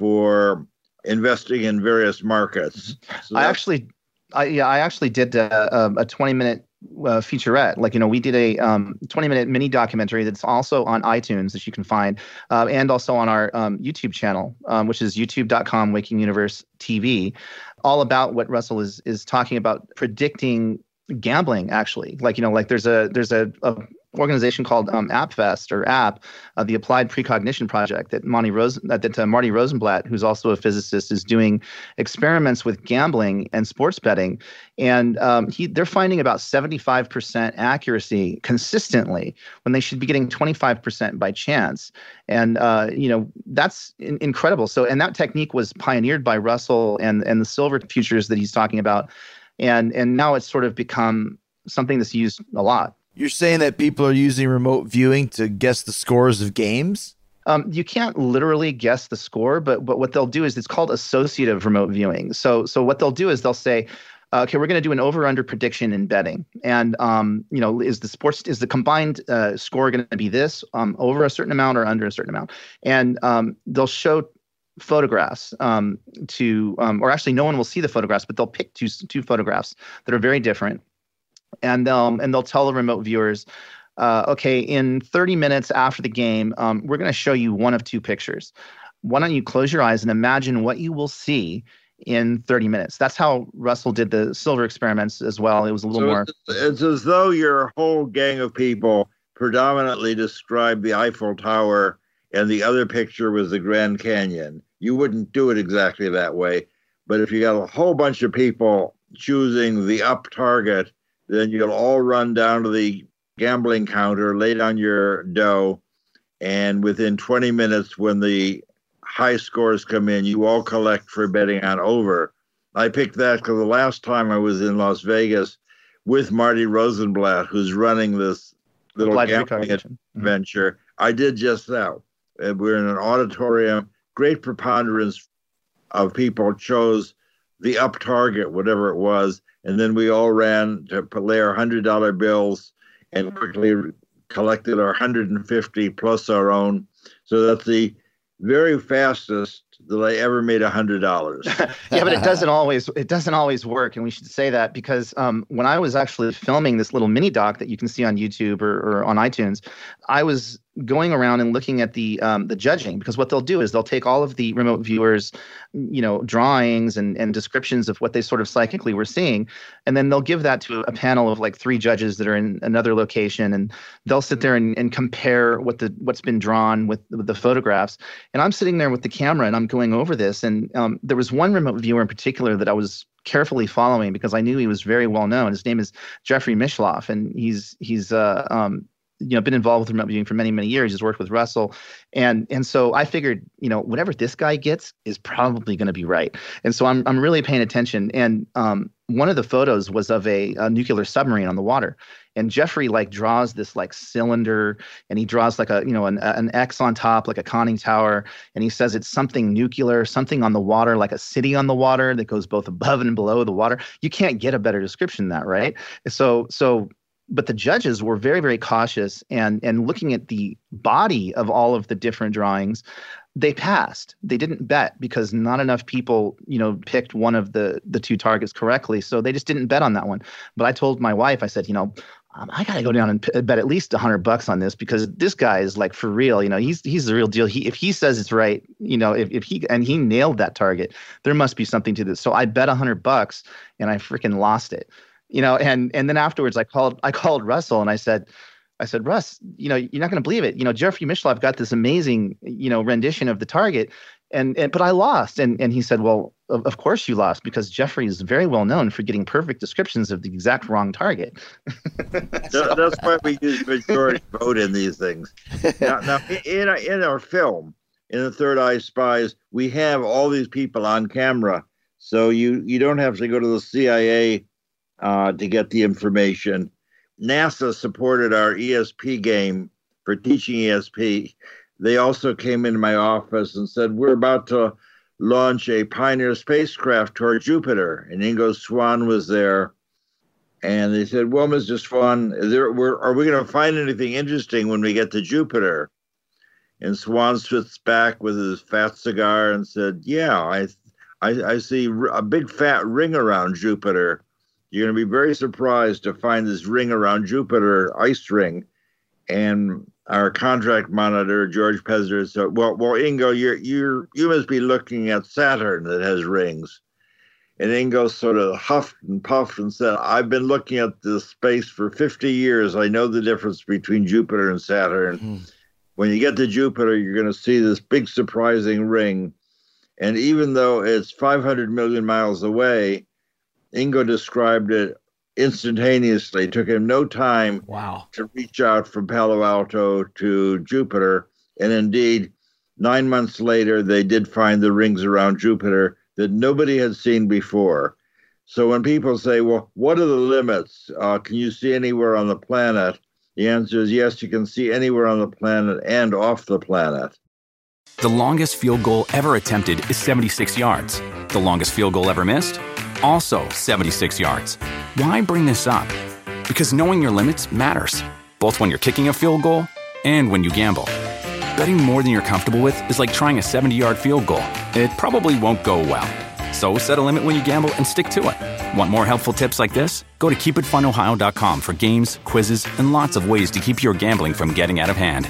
G: for investing in various markets. So
F: I actually, I, yeah, I actually did a, a twenty minute uh, featurette. Like, you know, we did a um, twenty minute mini documentary that's also on iTunes that you can find, uh, and also on our um, YouTube channel, um, which is youtube dot com Waking Universe T V, all about what Russell is is talking about, predicting gambling. Actually, like, you know, like there's a there's a, a organization called um, AppFest or App, uh, the Applied Precognition Project that Monty Rose that, that uh, Marty Rosenblatt, who's also a physicist, is doing experiments with gambling and sports betting, and um, he they're finding about seventy-five percent accuracy consistently when they should be getting twenty-five percent by chance, and uh, you know, that's in- incredible. So, and that technique was pioneered by Russell and and the silver futures that he's talking about, and and now it's sort of become something that's used a lot.
D: You're saying that people are using remote viewing to guess the scores of games?
F: Um, you can't literally guess the score, but but what they'll do is, it's called associative remote viewing. So so what they'll do is they'll say, uh, okay, we're going to do an over/under prediction in betting, and um, you know, is the sports is the combined uh, score going to be this um, over a certain amount or under a certain amount, and um, they'll show photographs um, to, um, or actually no one will see the photographs, but they'll pick two two photographs that are very different. And um, and they'll tell the remote viewers, uh, okay, in thirty minutes after the game, um, we're going to show you one of two pictures. Why don't you close your eyes and imagine what you will see in thirty minutes? That's how Russell did the silver experiments as well. It was a little
G: so
F: more.
G: It's, it's as though your whole gang of people predominantly described the Eiffel Tower and the other picture was the Grand Canyon. You wouldn't do it exactly that way. But if you got a whole bunch of people choosing the up target, then you'll all run down to the gambling counter, lay down your dough, and within twenty minutes, when the high scores come in, you all collect for betting on over. I picked that because the last time I was in Las Vegas with Marty Rosenblatt, who's running this little
F: Applied
G: gambling
F: Precognition.
G: adventure, mm-hmm. I did just that. We're in an auditorium. Great preponderance of people chose the up target, whatever it was. And then we all ran to lay our one hundred dollar bills and quickly collected our one hundred fifty plus our own. So that's the very fastest that I ever made a hundred dollars.
F: Yeah, but it doesn't always it doesn't always work, and we should say that because um, when I was actually filming this little mini doc that you can see on YouTube or, or on iTunes, I was going around and looking at the um, the judging, because what they'll do is they'll take all of the remote viewers, you know, drawings and, and descriptions of what they sort of psychically were seeing, and then they'll give that to a panel of like three judges that are in another location, and they'll sit there and, and compare what the what's been drawn with, with the photographs. And I'm sitting there with the camera and I'm going over this, and um, there was one remote viewer in particular that I was carefully following because I knew he was very well known. His name is Jeffrey Mishloff, and he's he's uh, um, you know, been involved with remote viewing for many, many years. He's worked with Russell. And and so I figured, you know, whatever this guy gets is probably going to be right. And so I'm I'm really paying attention. And um, one of the photos was of a, a nuclear submarine on the water. And Jeffrey like draws this like cylinder, and he draws like a, you know, an, an X on top, like a conning tower. And he says it's something nuclear, something on the water, like a city on the water that goes both above and below the water. You can't get a better description than that, right? So, so, but the judges were very, very cautious, and, and looking at the body of all of the different drawings, they passed. They didn't bet because not enough people, you know, picked one of the, the two targets correctly. So they just didn't bet on that one. But I told my wife, I said, you know, Um, I got to go down and p- bet at least a hundred bucks on this, because this guy is like for real. You know, he's he's the real deal. He if he says it's right, you know, if, if he and he nailed that target, there must be something to this. So I bet a hundred bucks, and I freaking lost it. You know, and and then afterwards, I called I called Russell and I said, I said, Russ, you know, you're not going to believe it. You know, Jeffrey Mishloff got this amazing, you know, rendition of the target. And, and but I lost. And and he said, well, of, of course you lost, because Jeffrey is very well known for getting perfect descriptions of the exact wrong target.
G: So, that's why we use majority vote in these things. Now, now in, our, in our film, in The Third Eye Spies, we have all these people on camera. So you, you don't have to go to the C I A uh, to get the information. NASA supported our E S P game for teaching E S P. They also came into my office and said, we're about to launch a Pioneer spacecraft toward Jupiter. And Ingo Swann was there. And they said, well, Mister Swann, is there, we're, are we going to find anything interesting when we get to Jupiter? And Swann sits back with his fat cigar and said, yeah, I, I, I see a big fat ring around Jupiter. You're going to be very surprised to find this ring around Jupiter, ice ring. And our contract monitor, George Pezzer, said, well, well, Ingo, you're, you're, you must be looking at Saturn that has rings. And Ingo sort of huffed and puffed and said, I've been looking at this space for fifty years. I know the difference between Jupiter and Saturn. Mm. When you get to Jupiter, you're going to see this big surprising ring. And even though it's five hundred million miles away, Ingo described it instantaneously. It took him no time
H: wow.
G: to reach out from Palo Alto to Jupiter. And indeed, nine months later, they did find the rings around Jupiter that nobody had seen before. So when people say, well, what are the limits? Uh, can you see anywhere on the planet? The answer is yes, you can see anywhere on the planet and off the planet.
A: The longest field goal ever attempted is seventy-six yards. The longest field goal ever missed? Also seventy-six yards. Why bring this up? Because knowing your limits matters, both when you're kicking a field goal and when you gamble. Betting more than you're comfortable with is like trying a seventy-yard field goal. It probably won't go well. So set a limit when you gamble and stick to it. Want more helpful tips like this? Go to keep it fun ohio dot com for games, quizzes, and lots of ways to keep your gambling from getting out of hand.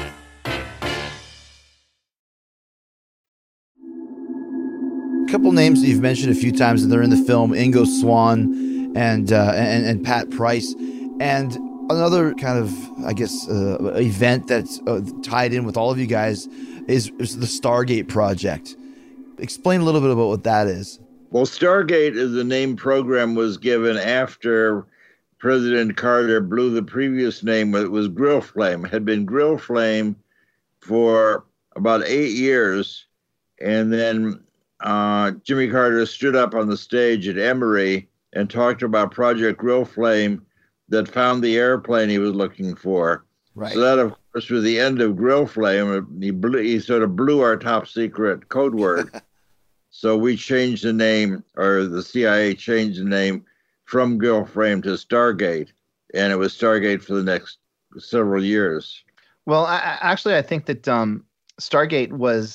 D: Couple names that you've mentioned a few times, and they're in the film: Ingo Swann and uh, and, and Pat Price. And another kind of, I guess, uh, event that's uh, tied in with all of you guys is, is the Stargate project. Explain a little bit about what that is.
G: Well, Stargate, as the name program was given after President Carter blew the previous name. It was Grill Flame. It had been Grill Flame for about eight years, and then Uh, Jimmy Carter stood up on the stage at Emory and talked about Project Grill Flame that found the airplane he was looking for.
D: Right.
G: So that, of course, was the end of Grill Flame. He, blew, he sort of blew our top secret code word. So we changed the name, or the C I A changed the name from Grill Flame to Stargate. And it was Stargate for the next several years.
F: Well, I, actually, I think that um, Stargate was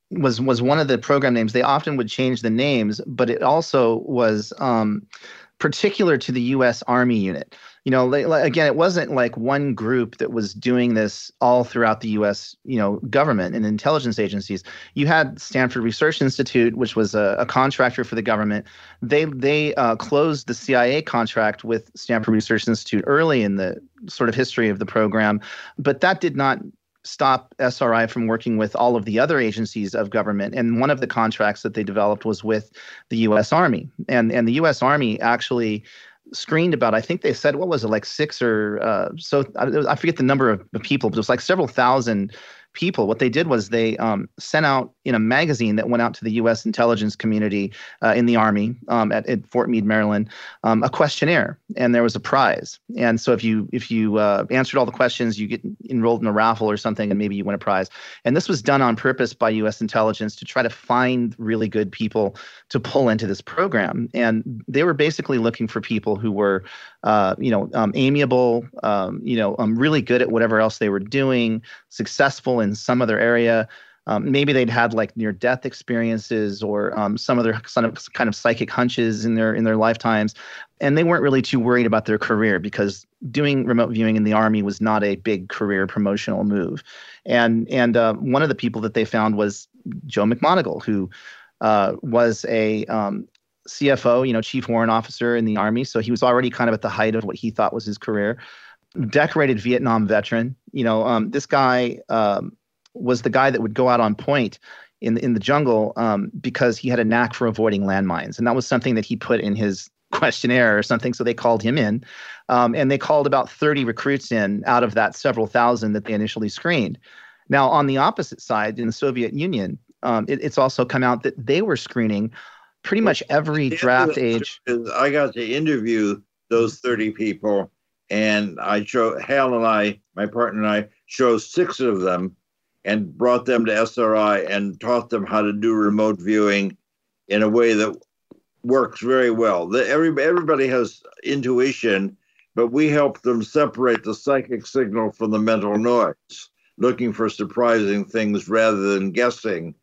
F: was was one of the program names. They often would change the names, but it also was um, particular to the U S Army unit. You know, like, like, again, it wasn't like one group that was doing this all throughout the U S, you know, government and intelligence agencies. You had Stanford Research Institute, which was a, a contractor for the government. They they uh, closed the C I A contract with Stanford Research Institute early in the sort of history of the program, but that did not stop S R I from working with all of the other agencies of government. And one of the contracts that they developed was with the U S Army. And, and the U S Army actually screened about, I think they said, what was it, like six or uh, so, I, I forget the number of people, but it was like several thousand people. What they did was they um, sent out in a magazine that went out to the U S intelligence community uh, in the Army um, at, at Fort Meade, Maryland, um, a questionnaire, and there was a prize. And so if you if you uh, answered all the questions, you get enrolled in a raffle or something, and maybe you win a prize. And this was done on purpose by U S intelligence to try to find really good people to pull into this program. And they were basically looking for people who were, uh, you know, um, amiable, um, you know, um, really good at whatever else they were doing, successful in some other area. Um, maybe they'd had like near-death experiences or um, some other kind of kind of psychic hunches in their in their lifetimes, and they weren't really too worried about their career because doing remote viewing in the Army was not a big career promotional move. And and uh, one of the people that they found was Joe McMoneagle, who uh, was a um, C F O, you know, Chief Warrant Officer in the Army, so he was already kind of at the height of what he thought was his career. Decorated Vietnam veteran, you know, um, this guy. Um, was the guy that would go out on point in, in the jungle um, because he had a knack for avoiding landmines. And that was something that he put in his questionnaire or something. So they called him in. Um, and they called about thirty recruits in out of that several thousand that they initially screened. Now, on the opposite side, in the Soviet Union, um, it, it's also come out that they were screening pretty much every draft age.
G: I got to interview those thirty people. And I chose, Hal and I, my partner and I, chose six of them and brought them to S R I and taught them how to do remote viewing in a way that works very well. The, every, everybody has intuition, but we help them separate the psychic signal from the mental noise, looking for surprising things rather than guessing.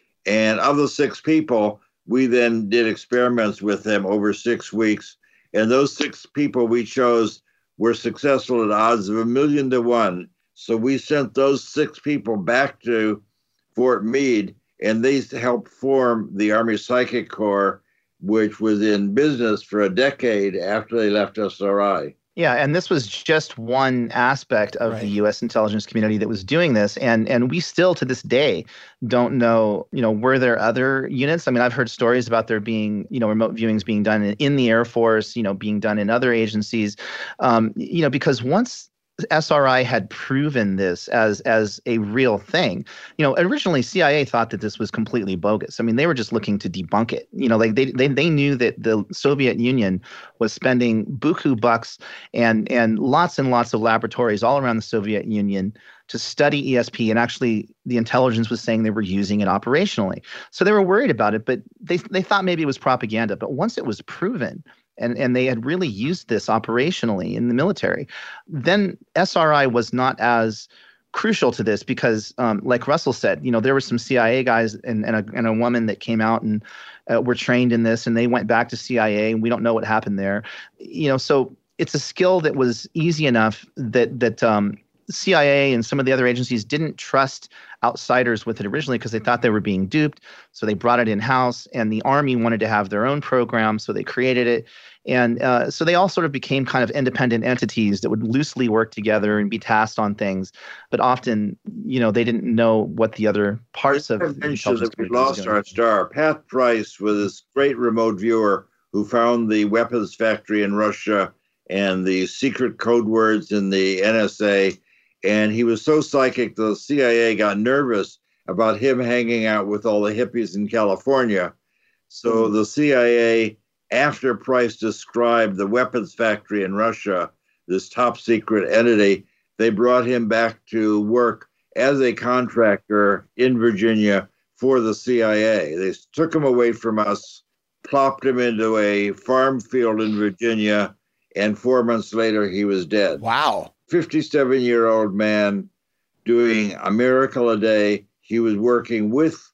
G: And of the six people, we then did experiments with them over six weeks. And those six people we chose were successful at odds of a million to one. So we sent those six people back to Fort Meade, and they helped form the Army Psychic Corps, which was in business for a decade after they left S R I.
F: Yeah, and this was just one aspect of right. the U S intelligence community that was doing this, and and we still to this day don't know, you know, were there other units? I mean, I've heard stories about there being, you know, remote viewings being done in, in the Air Force, you know, being done in other agencies, um, you know, because once S R I had proven this as as a real thing. You know, originally C I A thought that this was completely bogus. I mean, they were just looking to debunk it. You know, like they they they knew that the Soviet Union was spending buku bucks and and lots and lots of laboratories all around the Soviet Union to study E S P, and actually the intelligence was saying they were using it operationally. So they were worried about it, but they they thought maybe it was propaganda. But once it was proven, and, and they had really used this operationally in the military, then S R I was not as crucial to this because, um, like Russell said, you know, there were some C I A guys and, and, a, and a woman that came out and uh, were trained in this, and they went back to C I A, and we don't know what happened there. You know, so it's a skill that was easy enough that that um, C I A and some of the other agencies didn't trust outsiders with it originally because they thought they were being duped. So they brought it in-house, and the Army wanted to have their own program, so they created it. And uh, so they all sort of became kind of independent entities that would loosely work together and be tasked on things. But often, you know, they didn't know what the other parts of the intelligence
G: that we lost our star. Pat Price was this great remote viewer who found the weapons factory in Russia and the secret code words in the N S A. And he was so psychic, the C I A got nervous about him hanging out with all the hippies in California. So the C I A, after Price described the weapons factory in Russia, this top secret entity, they brought him back to work as a contractor in Virginia for the C I A. They took him away from us, plopped him into a farm field in Virginia, and four months later, he was dead.
D: Wow.
G: fifty-seven-year-old man doing a miracle a day. He was working with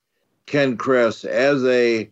G: Ken Kress as a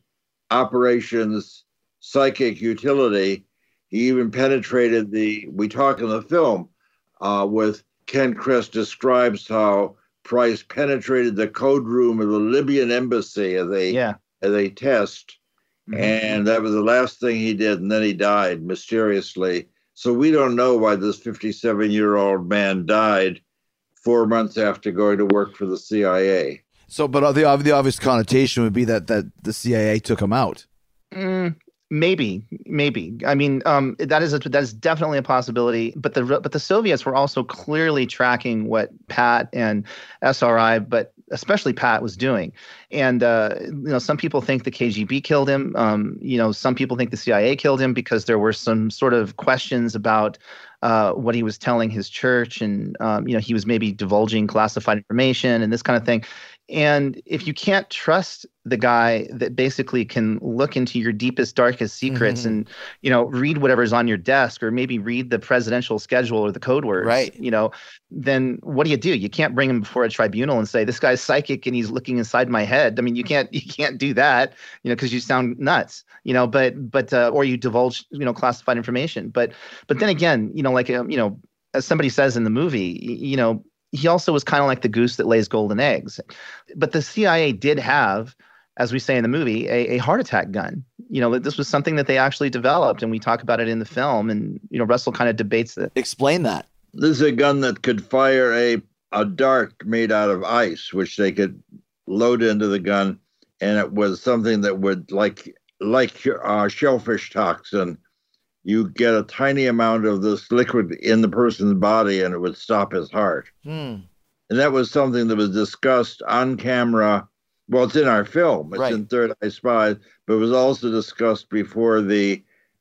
G: operations psychic utility. He even penetrated the, we talk in the film, uh, with Ken Kress describes how Price penetrated the code room of the Libyan embassy as a,
F: Yeah.
G: as a test.
F: Mhm.
G: And that was the last thing he did. And then he died mysteriously. So we don't know why this fifty-seven-year-old man died four months after going to work for the C I A.
D: So, but the, the obvious connotation would be that, that the C I A took him out.
F: Mm, maybe, maybe. I mean, um, that is a, that is definitely a possibility. But the but the Soviets were also clearly tracking what Pat and S R I, but especially Pat, was doing. And uh, you know, some people think the K G B killed him. Um, you know, some people think the C I A killed him because there were some sort of questions about uh, what he was telling his church, and um, you know, he was maybe divulging classified information and this kind of thing. And if you can't trust the guy that basically can look into your deepest, darkest secrets mm-hmm. and, you know, read whatever's on your desk, or maybe read the presidential schedule or the code words,
D: right.
F: you know, then what do you do? You can't bring him before a tribunal and say, this guy's psychic and he's looking inside my head. I mean, you can't, you can't do that, you know, because you sound nuts, you know, but, but, uh, or you divulge, you know, classified information. But, but then again, you know, like, um, you know, as somebody says in the movie, you know, he also was kind of like the goose that lays golden eggs. But the C I A did have, as we say in the movie, a, a heart attack gun. You know, this was something that they actually developed, and we talk about it in the film. And, you know, Russell kind of debates it.
D: Explain that.
G: This is a gun that could fire a, a dart made out of ice, which they could load into the gun. And it was something that would, like, like uh, shellfish toxin, you get a tiny amount of this liquid in the person's body and it would stop his heart.
D: Hmm.
G: And that was something that was discussed on camera. Well, it's in our film. It's
D: right.
G: in Third Eye Spies, but it was also discussed before the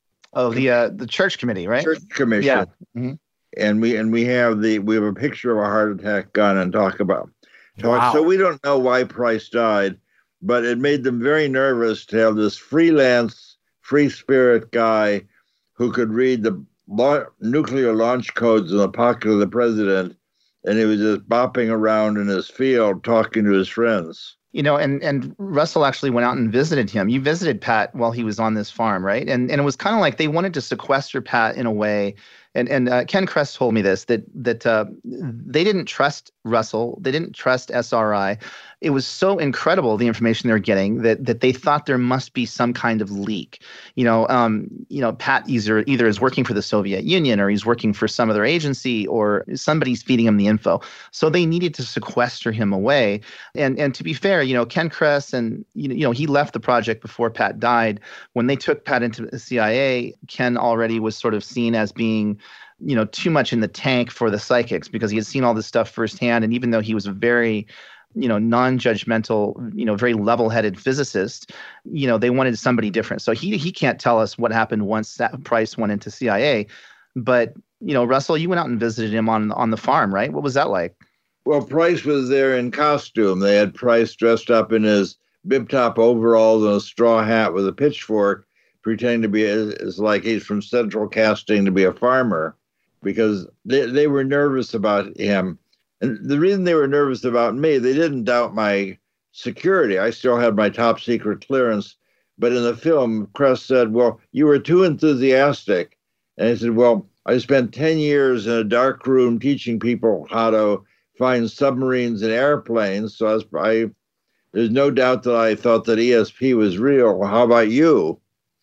F: oh the uh, the church committee, right?
G: Church Commission.
F: Yeah. Mm-hmm.
G: And we and we have the we have a picture of a heart attack gun and talk about talk.
D: Wow.
G: So we don't know why Price died, but it made them very nervous to have this freelance, free spirit guy who could read the la- nuclear launch codes in the pocket of the president, and he was just bopping around in his field talking to his friends.
F: You know, and and Russell actually went out and visited him. You visited Pat while he was on this farm, right? And and it was kind of like they wanted to sequester Pat in a way. And and uh, Ken Kress told me this, that that uh, they didn't trust Russell. They didn't trust S R I. It was so incredible, the information they were getting, that that they thought there must be some kind of leak. You know, um, you know, Pat either either is working for the Soviet Union, or he's working for some other agency, or somebody's feeding him the info. So they needed to sequester him away. And and to be fair, you know, Ken Kress and you know, you know he left the project before Pat died. When they took Pat into the C I A, Ken already was sort of seen as being, you know, too much in the tank for the psychics, because he had seen all this stuff firsthand. And even though he was a very, you know, non-judgmental, you know, very level-headed physicist, you know, they wanted somebody different. So he he can't tell us what happened once that Price went into C I A. But, you know, Russell, you went out and visited him on on the farm, right? What was that like?
G: Well, Price was there in costume. They had Price dressed up in his bib-top overalls and a straw hat with a pitchfork, pretending to be as like he's from Central Casting to be a farmer, because they, they were nervous about him. And the reason they were nervous about me, they didn't doubt my security. I still had my top secret clearance. But in the film, Kress said, well, you were too enthusiastic. And I said, well, I spent ten years in a dark room teaching people how to find submarines and airplanes. So I, was, I there's no doubt that I thought that E S P was real. How about you?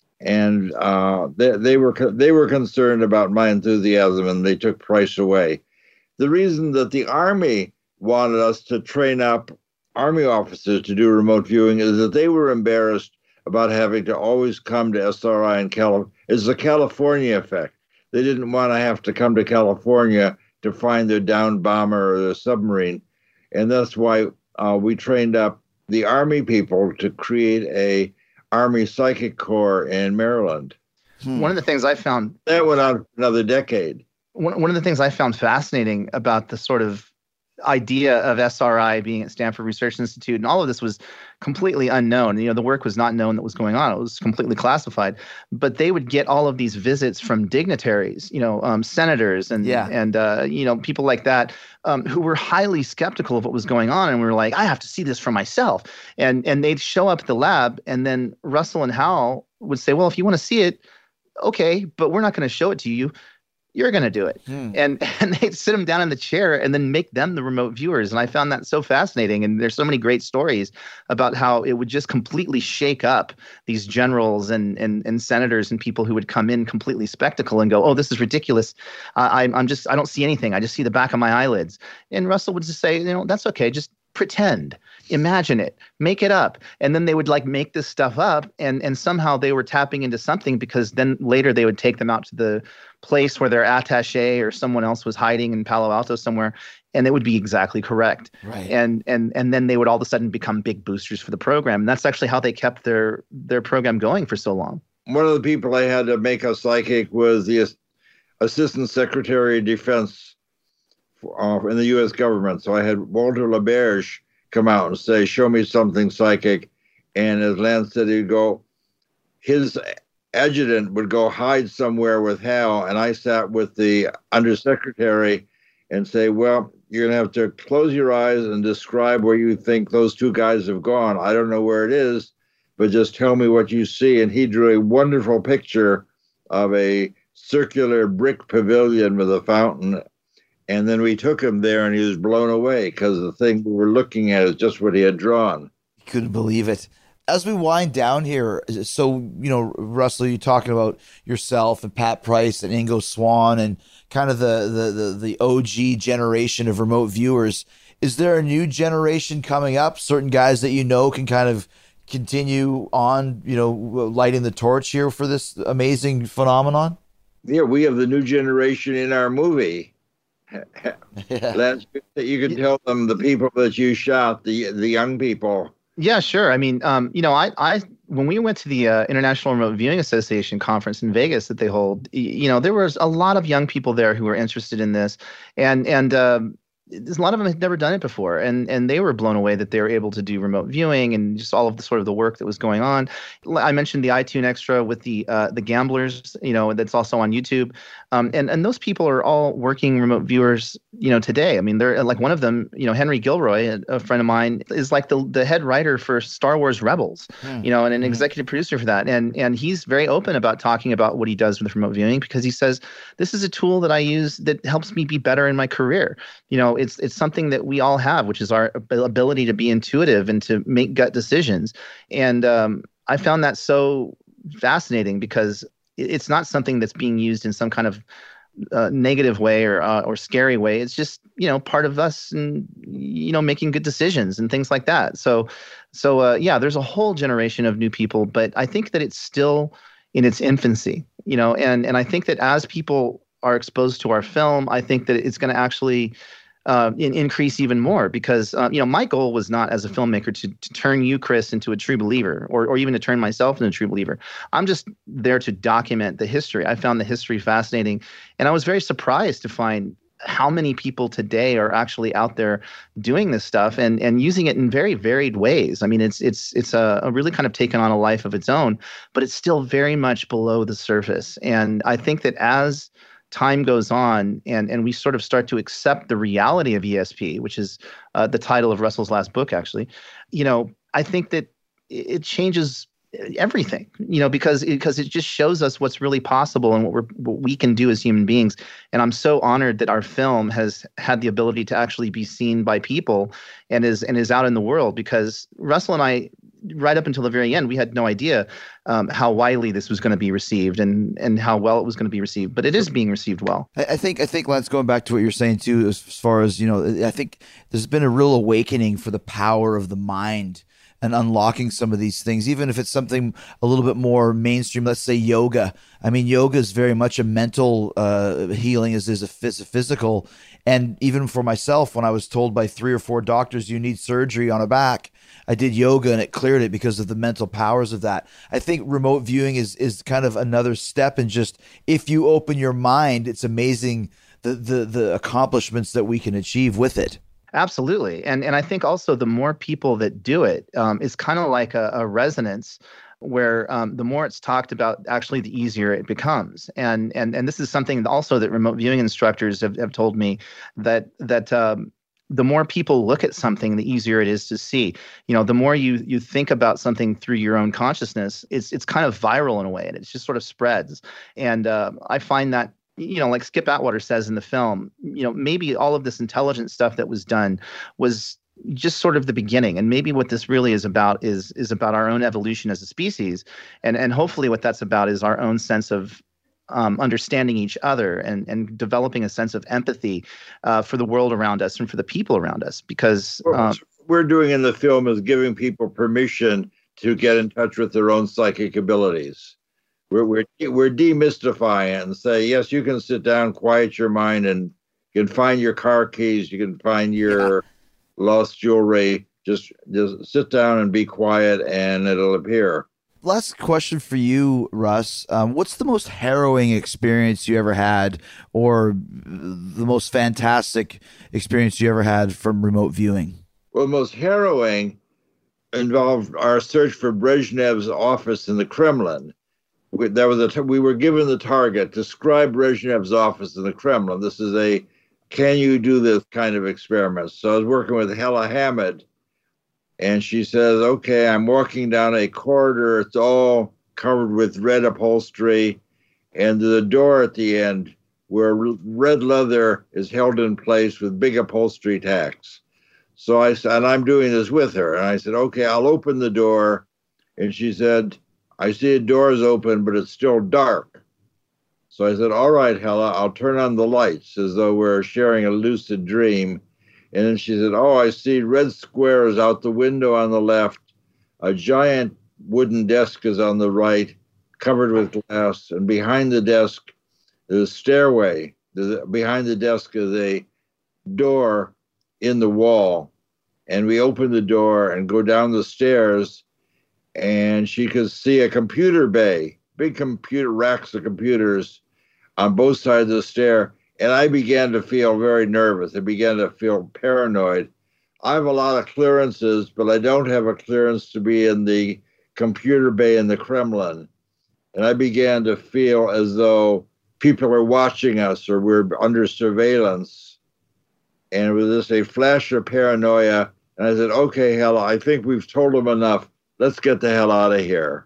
G: And uh, they, they were they were concerned about my enthusiasm, and they took Price away. The reason that the Army wanted us to train up Army officers to do remote viewing is that they were embarrassed about having to always come to S R I in California. It's the California effect. They didn't want to have to come to California to find their downed bomber or their submarine. And that's why uh, we trained up the Army people to create a Army Psychic Corps in Maryland.
F: Hmm. One of the things I found...
G: That went on for another decade.
F: One, one of the things I found fascinating about the sort of idea of S R I being at Stanford Research Institute, and all of this was completely unknown. You know, the work was not known that was going on. It was completely classified. But they would get all of these visits from dignitaries, you know, um, senators and
D: Yeah.
F: and uh, you know, people like that, um, who were highly skeptical of what was going on, and we were like, I have to see this for myself. And and they'd show up at the lab, and then Russell and Hal would say, well, if you want to see it, okay, but we're not going to show it to you. You're going to do it.
D: Hmm.
F: And and they'd sit them down in the chair and then make them the remote viewers. And I found that so fascinating. And there's so many great stories about how it would just completely shake up these generals and and, and senators and people who would come in completely spectacle and go, oh, this is ridiculous. Uh, I'm, I'm just, I don't see anything. I just see the back of my eyelids. And Russell would just say, you know, that's okay. Just pretend, imagine it, make it up. And then they would like make this stuff up, and and somehow they were tapping into something, because then later they would take them out to the place where their attaché or someone else was hiding in Palo Alto somewhere, and it would be exactly correct.
D: Right.
F: And and and then they would all of a sudden become big boosters for the program. And that's actually how they kept their their program going for so long.
G: One of the people I had to make a psychic was the Ass- Assistant Secretary of Defense uh, in the U S government. So I had Walter LaBerge come out and say, show me something psychic. And as Lance said, he'd go, his adjutant would go hide somewhere with Hal, and I sat with the undersecretary and say, well, you're going to have to close your eyes and describe where you think those two guys have gone. I don't know where it is, but just tell me what you see. And he drew a wonderful picture of a circular brick pavilion with a fountain. And then we took him there, and he was blown away because the thing we were looking at is just what he had drawn.
D: Couldn't believe it. As we wind down here, so, you know, Russell, you're talking about yourself and Pat Price and Ingo Swann and kind of the, the, the, the O G generation of remote viewers. Is there a new generation coming up? Certain guys that you know can kind of continue on, you know, lighting the torch here for this amazing phenomenon?
G: Yeah, we have the new generation in our movie.
D: Yeah.
G: Lance, you can tell them the people that you shot, the the young people.
F: Yeah, sure. I mean, um, you know, I, I, when we went to the uh, International Remote Viewing Association conference in Vegas that they hold, y- you know, there was a lot of young people there who were interested in this, and and um, a lot of them had never done it before, and and they were blown away that they were able to do remote viewing and just all of the sort of the work that was going on. I mentioned the iTunes Extra with the uh, the gamblers, you know, that's also on YouTube, um, and and those people are all working remote viewers, you know, today. I mean, they're like one of them, you know, Henry Gilroy, a, a friend of mine, is like the the head writer for Star Wars Rebels,
D: Hmm.
F: you know, and an
D: Mhm.
F: executive producer for that, and and he's very open about talking about what he does with remote viewing, because he says this is a tool that I use that helps me be better in my career. You know, it's it's something that we all have, which is our ab- ability to be intuitive and to make gut decisions. And um, I found that so fascinating, because it- it's not something that's being used in some kind of uh, negative way or uh, or scary way. It's just, you know, part of us, and you know, making good decisions and things like that. So, so uh, yeah, there's a whole generation of new people, but I think that it's still in its infancy. You know, and and I think that as people are exposed to our film, I think that it's going to actually uh, in, increase even more, because uh, you know, my goal was not as a filmmaker to, to turn you, Chris, into a true believer, or or even to turn myself into a true believer. I'm just there to document the history. I found the history fascinating, and I was very surprised to find how many people today are actually out there doing this stuff and and using it in very varied ways. I mean, it's it's it's a, a really kind of taken on a life of its own, but it's still very much below the surface. And I think that as time goes on, and and we sort of start to accept the reality of E S P, which is uh, the title of Russell's last book, actually, you know, I think that it changes everything, you know, because it, because it just shows us what's really possible and what we're what we can do as human beings. And I'm so honored that our film has had the ability to actually be seen by people and is and is out in the world, because Russell and I, right up until the very end, we had no idea um, how widely this was going to be received and and how well it was going to be received. But it is being received well.
D: I I think I think Lance, going back to what you're saying too, as far as, you know, I think there's been a real awakening for the power of the mind and unlocking some of these things, even if it's something a little bit more mainstream. Let's say yoga. I mean, yoga is very much a mental uh, healing as is a, phys- a physical. And even for myself, when I was told by three or four doctors you need surgery on a back, I did yoga and it cleared it because of the mental powers of that. I think remote viewing is is kind of another step in just, if you open your mind, it's amazing the the the accomplishments that we can achieve with it.
F: Absolutely. And and I think also the more people that do it, um, it's kind of like a, a resonance where um, the more it's talked about, actually, the easier it becomes. And and and this is something also that remote viewing instructors have, have told me, that that um, the more people look at something, the easier it is to see. You know, the more you you think about something through your own consciousness, it's it's kind of viral in a way, and it just sort of spreads. And uh, I find that, you know, like Skip Atwater says in the film, you know, maybe all of this intelligent stuff that was done was just sort of the beginning. And maybe what this really is about is is about our own evolution as a species. And and hopefully what that's about is our own sense of um, understanding each other, and, and developing a sense of empathy uh, for the world around us and for the people around us. Because um,
G: what we're doing in the film is giving people permission to get in touch with their own psychic abilities. We're, we're, we're demystifying it and say, yes, you can sit down, quiet your mind, and you can find your car keys, you can find your yeah. lost jewelry. Just, just sit down and be quiet, and it'll appear.
D: Last question for you, Russ. Um, what's the most harrowing experience you ever had, or the most fantastic experience you ever had from remote viewing?
G: Well, the most harrowing involved our search for Brezhnev's office in the Kremlin. We, there was a t- we were given the target, describe Brezhnev's office in the Kremlin. This is a can you do this kind of experiment. So I was working with Hella Hamid, and she says, okay, I'm walking down a corridor. It's all covered with red upholstery, and the door at the end where red leather is held in place with big upholstery tacks. So I said, and I'm doing this with her. And I said, okay, I'll open the door. And she said, I see the door's open, but it's still dark. So I said, all right, Hella, I'll turn on the lights, as though we're sharing a lucid dream. And then she said, oh, I see red squares out the window on the left. A giant wooden desk is on the right, covered with glass. And behind the desk is a stairway. Behind the desk is a door in the wall. And we open the door and go down the stairs, and she could see a computer bay, big computer racks of computers on both sides of the stair. And I began to feel very nervous. I began to feel paranoid. I have a lot of clearances, but I don't have a clearance to be in the computer bay in the Kremlin. And I began to feel as though people are watching us, or we're under surveillance. And it was just a flash of paranoia. And I said, okay, Hella, I think we've told them enough. Let's get the hell out of here.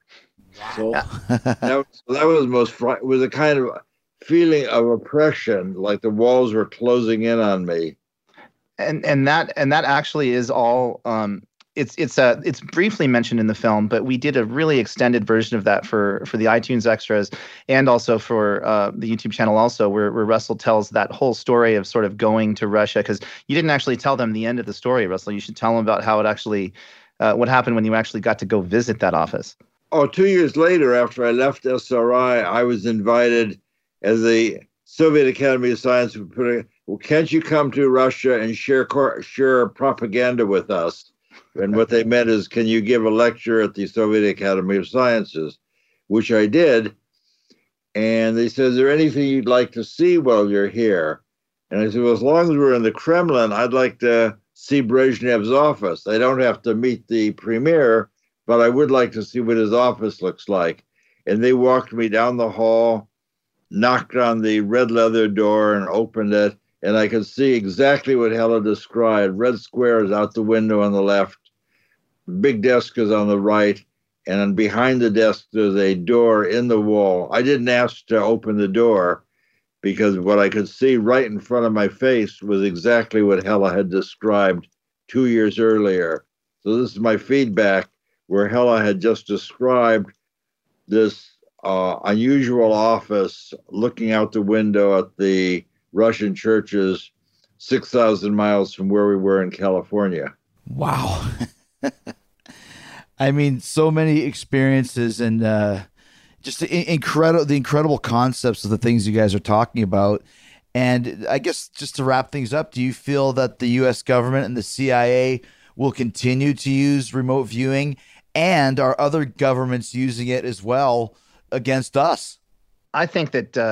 G: So that was, that was most fr- it was a kind of feeling of oppression, like the walls were closing in on me.
F: And and that and that actually is all. Um, it's it's a it's briefly mentioned in the film, but we did a really extended version of that for for the iTunes extras, and also for uh, the YouTube channel, also where where Russell tells that whole story of sort of going to Russia. Because you didn't actually tell them the end of the story, Russell. You should tell them about how it actually. Uh, what happened when you actually got to go visit that office?
G: Oh, two years later, after I left S R I, I was invited as the Soviet Academy of Science. Put well, can't you come to Russia and share share propaganda with us? And what they meant is, can you give a lecture at the Soviet Academy of Sciences? Which I did. And they said, is there anything you'd like to see while you're here? And I said, well, as long as we're in the Kremlin, I'd like to see Brezhnev's office. I don't have to meet the premier, but I would like to see what his office looks like. And they walked me down the hall, knocked on the red leather door and opened it. And I could see exactly what Hella described. Red squares out the window on the left, big desk is on the right, and behind the desk there's a door in the wall. I didn't ask to open the door, because what I could see right in front of my face was exactly what Hella had described two years earlier. So this is my feedback, where Hella had just described this uh, unusual office looking out the window at the Russian churches six thousand miles from where we were in California.
D: Wow. I mean, so many experiences, and uh, just the incredible, the incredible concepts of the things you guys are talking about. And I guess just to wrap things up, do you feel that the U S government and the C I A will continue to use remote viewing, and are other governments using it as well against us?
F: I think that uh,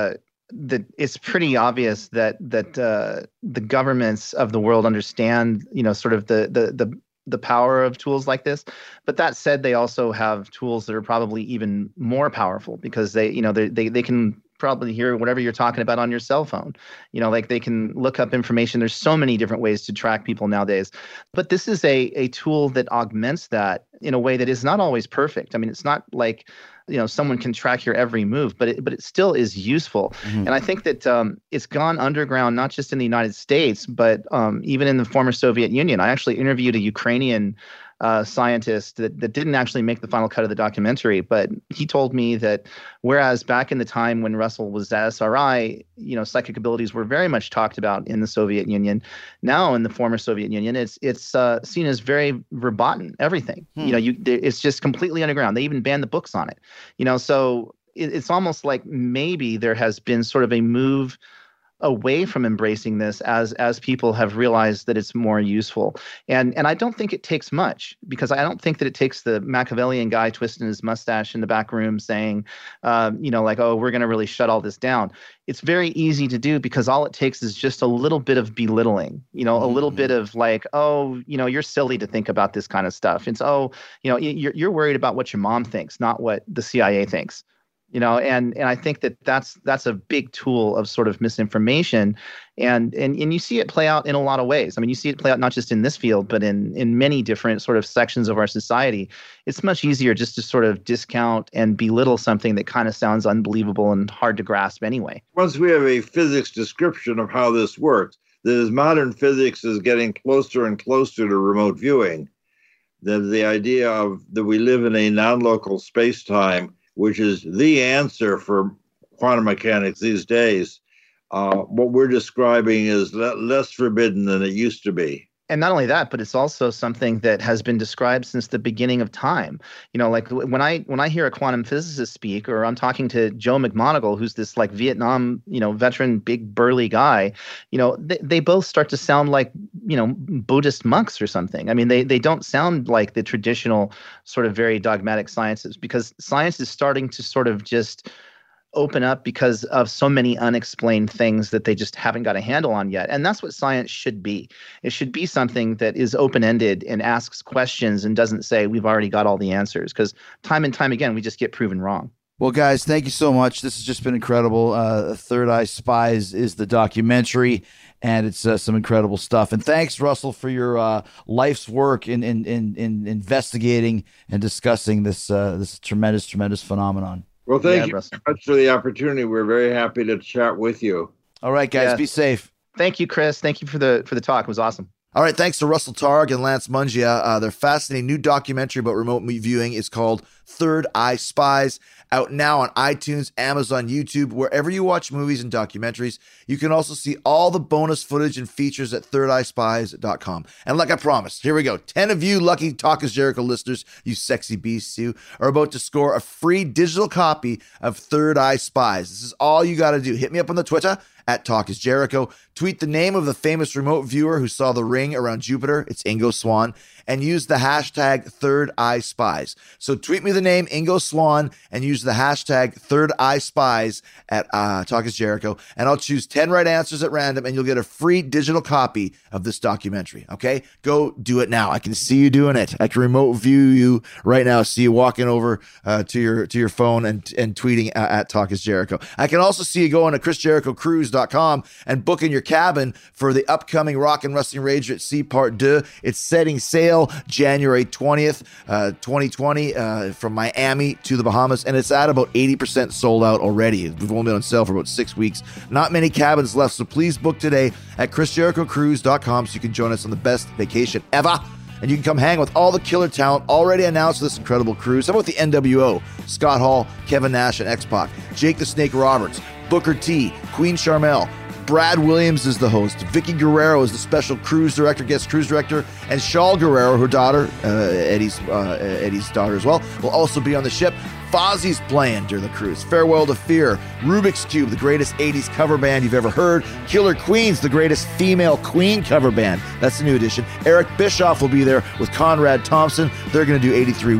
F: that it's pretty obvious that that uh, the governments of the world understand, you know, sort of the the the the power of tools like this. But that said, they also have tools that are probably even more powerful because they, you know, they they they can probably hear whatever you're talking about on your cell phone. You know, like they can look up information. There's so many different ways to track people nowadays. But this is a a tool that augments that in a way that is not always perfect. I mean, it's not like, you know, someone can track your every move, but it, but it still is useful. Mm-hmm. And I think that um, it's gone underground, not just in the United States, but um, even in the former Soviet Union. I actually interviewed a Ukrainian uh, scientist that, that didn't actually make the final cut of the documentary, but he told me that whereas back in the time when Russell was at S R I, you know, psychic abilities were very much talked about in the Soviet Union. Now in the former Soviet Union, it's it's uh, seen as very verboten, everything. Hmm. You know, you it's just completely underground. They even banned the books on it. You know, so it, it's almost like maybe there has been sort of a move away from embracing this as as people have realized that it's more useful. And and I don't think it takes much, because I don't think that it takes the Machiavellian guy twisting his mustache in the back room saying, um, you know, like, oh, we're going to really shut all this down. It's very easy to do because all it takes is just a little bit of belittling, you know, a little bit of like, oh, you know, you're silly to think about this kind of stuff. It's, oh, you know, you're, you're worried about what your mom thinks, not what the C I A thinks. You know, and and I think that that's that's a big tool of sort of misinformation, and and and you see it play out in a lot of ways. I mean, you see it play out not just in this field, but in in many different sort of sections of our society. It's much easier just to sort of discount and belittle something that kind of sounds unbelievable and hard to grasp anyway.
G: Once we have a physics description of how this works, that as modern physics is getting closer and closer to remote viewing, that the idea of that we live in a non-local space-time, which is the answer for quantum mechanics these days, uh, what we're describing is le- less forbidden than it used to be.
F: And not only that, but it's also something that has been described since the beginning of time. You know, like when I when I hear a quantum physicist speak, or I'm talking to Joe McMoneagle, who's this like Vietnam, you know, veteran, big burly guy, you know, they, they both start to sound like, you know, Buddhist monks or something. I mean, they they don't sound like the traditional sort of very dogmatic sciences, because science is starting to sort of just open up because of so many unexplained things that they just haven't got a handle on yet. And that's what science should be. It should be something that is open-ended and asks questions and doesn't say we've already got all the answers, because time and time again, we just get proven wrong.
D: Well, guys, thank you so much. This has just been incredible. Uh, Third Eye Spies is the documentary, and it's uh, some incredible stuff. And thanks, Russell, for your uh, life's work in, in in in investigating and discussing this uh, this tremendous, tremendous phenomenon.
G: Well, thank
F: yeah,
G: you
F: Russell.
G: very much for the opportunity. We're very happy to chat with you.
D: All right, guys,
F: Yeah.
D: be safe.
F: Thank you, Chris. Thank you for the for the talk. It was awesome.
D: All right, thanks to Russell Targ and Lance Mungia. Uh, their fascinating new documentary about remote viewing is called Third Eye Spies, out now on iTunes, Amazon, YouTube, wherever you watch movies and documentaries. You can also see all the bonus footage and features at third eye spies dot com. And like I promised, here we go. ten of you lucky Talk is Jericho listeners, you sexy beasts, you, are about to score a free digital copy of Third Eye Spies. This is all you got to do. Hit me up on the Twitter at Talk is Jericho. Tweet the name of the famous remote viewer who saw the ring around Jupiter. It's Ingo Swann. And use the hashtag Third Eye Spies. So tweet me the name Ingo Swann and use the hashtag Third Eye Spies at uh, Talk is Jericho. And I'll choose ten right answers at random, and you'll get a free digital copy of this documentary. Okay? Go do it now. I can see you doing it. I can remote view you right now. See you walking over uh, to your to your phone and, and tweeting uh, at Talk is Jericho. I can also see you going to chris jericho cruise dot com and booking your cabin for the upcoming Rock and Wrestling Rage at Sea Part two. It's setting sail January twentieth, uh, twenty twenty, uh, from Miami to the Bahamas, and it's at about eighty percent sold out already. We've only been on sale for about six weeks. Not many cabins left, so please book today at chris jericho cruise dot com so you can join us on the best vacation ever. And you can come hang with all the killer talent already announced for this incredible cruise. How about the N W O? Scott Hall, Kevin Nash, and X-Pac. Jake the Snake Roberts, Booker T, Queen Charmel. Brad Williams is the host. Vicky Guerrero is the special cruise director, guest cruise director, and Shaul Guerrero, her daughter, uh, Eddie's uh, Eddie's daughter as well, will also be on the ship. Fozzie's playing during the cruise. Farewell to Fear, Rubik's Cube, the greatest eighties cover band you've ever heard. Killer Queens, the greatest female Queen cover band. That's the new edition. Eric Bischoff will be there with Conrad Thompson. They're going to do eighty-three weeks.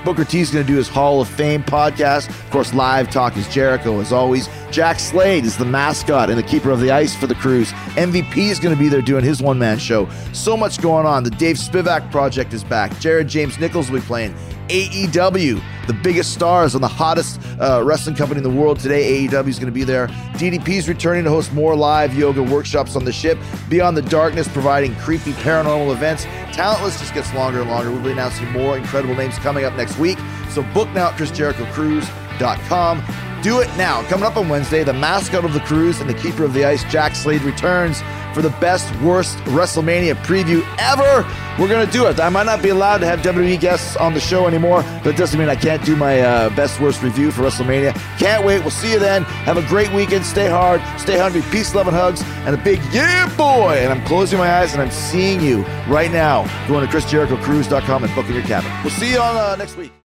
D: Booker T's going to do his Hall of Fame podcast. Of course, Live Talk is Jericho, as always. Jack Slade is the mascot and the keeper of the ice for the Cruise. M V P is going to be there doing his one-man show. So much going on. The Dave Spivak project is back. Jared James Nichols will be playing. A E W, the biggest stars on the hottest uh, wrestling company in the world today. A E W is going to be there. D D P is returning to host more live yoga workshops on the ship. Beyond the Darkness, providing creepy paranormal events. Talent list just gets longer and longer. We'll be announcing more incredible names coming up next week. So book now at chris jericho cruise dot com. Do it now. Coming up on Wednesday, the mascot of the Cruise and the keeper of the ice, Jack Slade, returns for the best, worst WrestleMania preview ever. We're going to do it. I might not be allowed to have W W E guests on the show anymore, but it doesn't mean I can't do my uh, best, worst review for WrestleMania. Can't wait. We'll see you then. Have a great weekend. Stay hard. Stay hungry. Peace, love, and hugs. And a big yeah, boy. And I'm closing my eyes and I'm seeing you right now. Going to chris jericho cruise dot com and booking your cabin. We'll see you on uh, next week.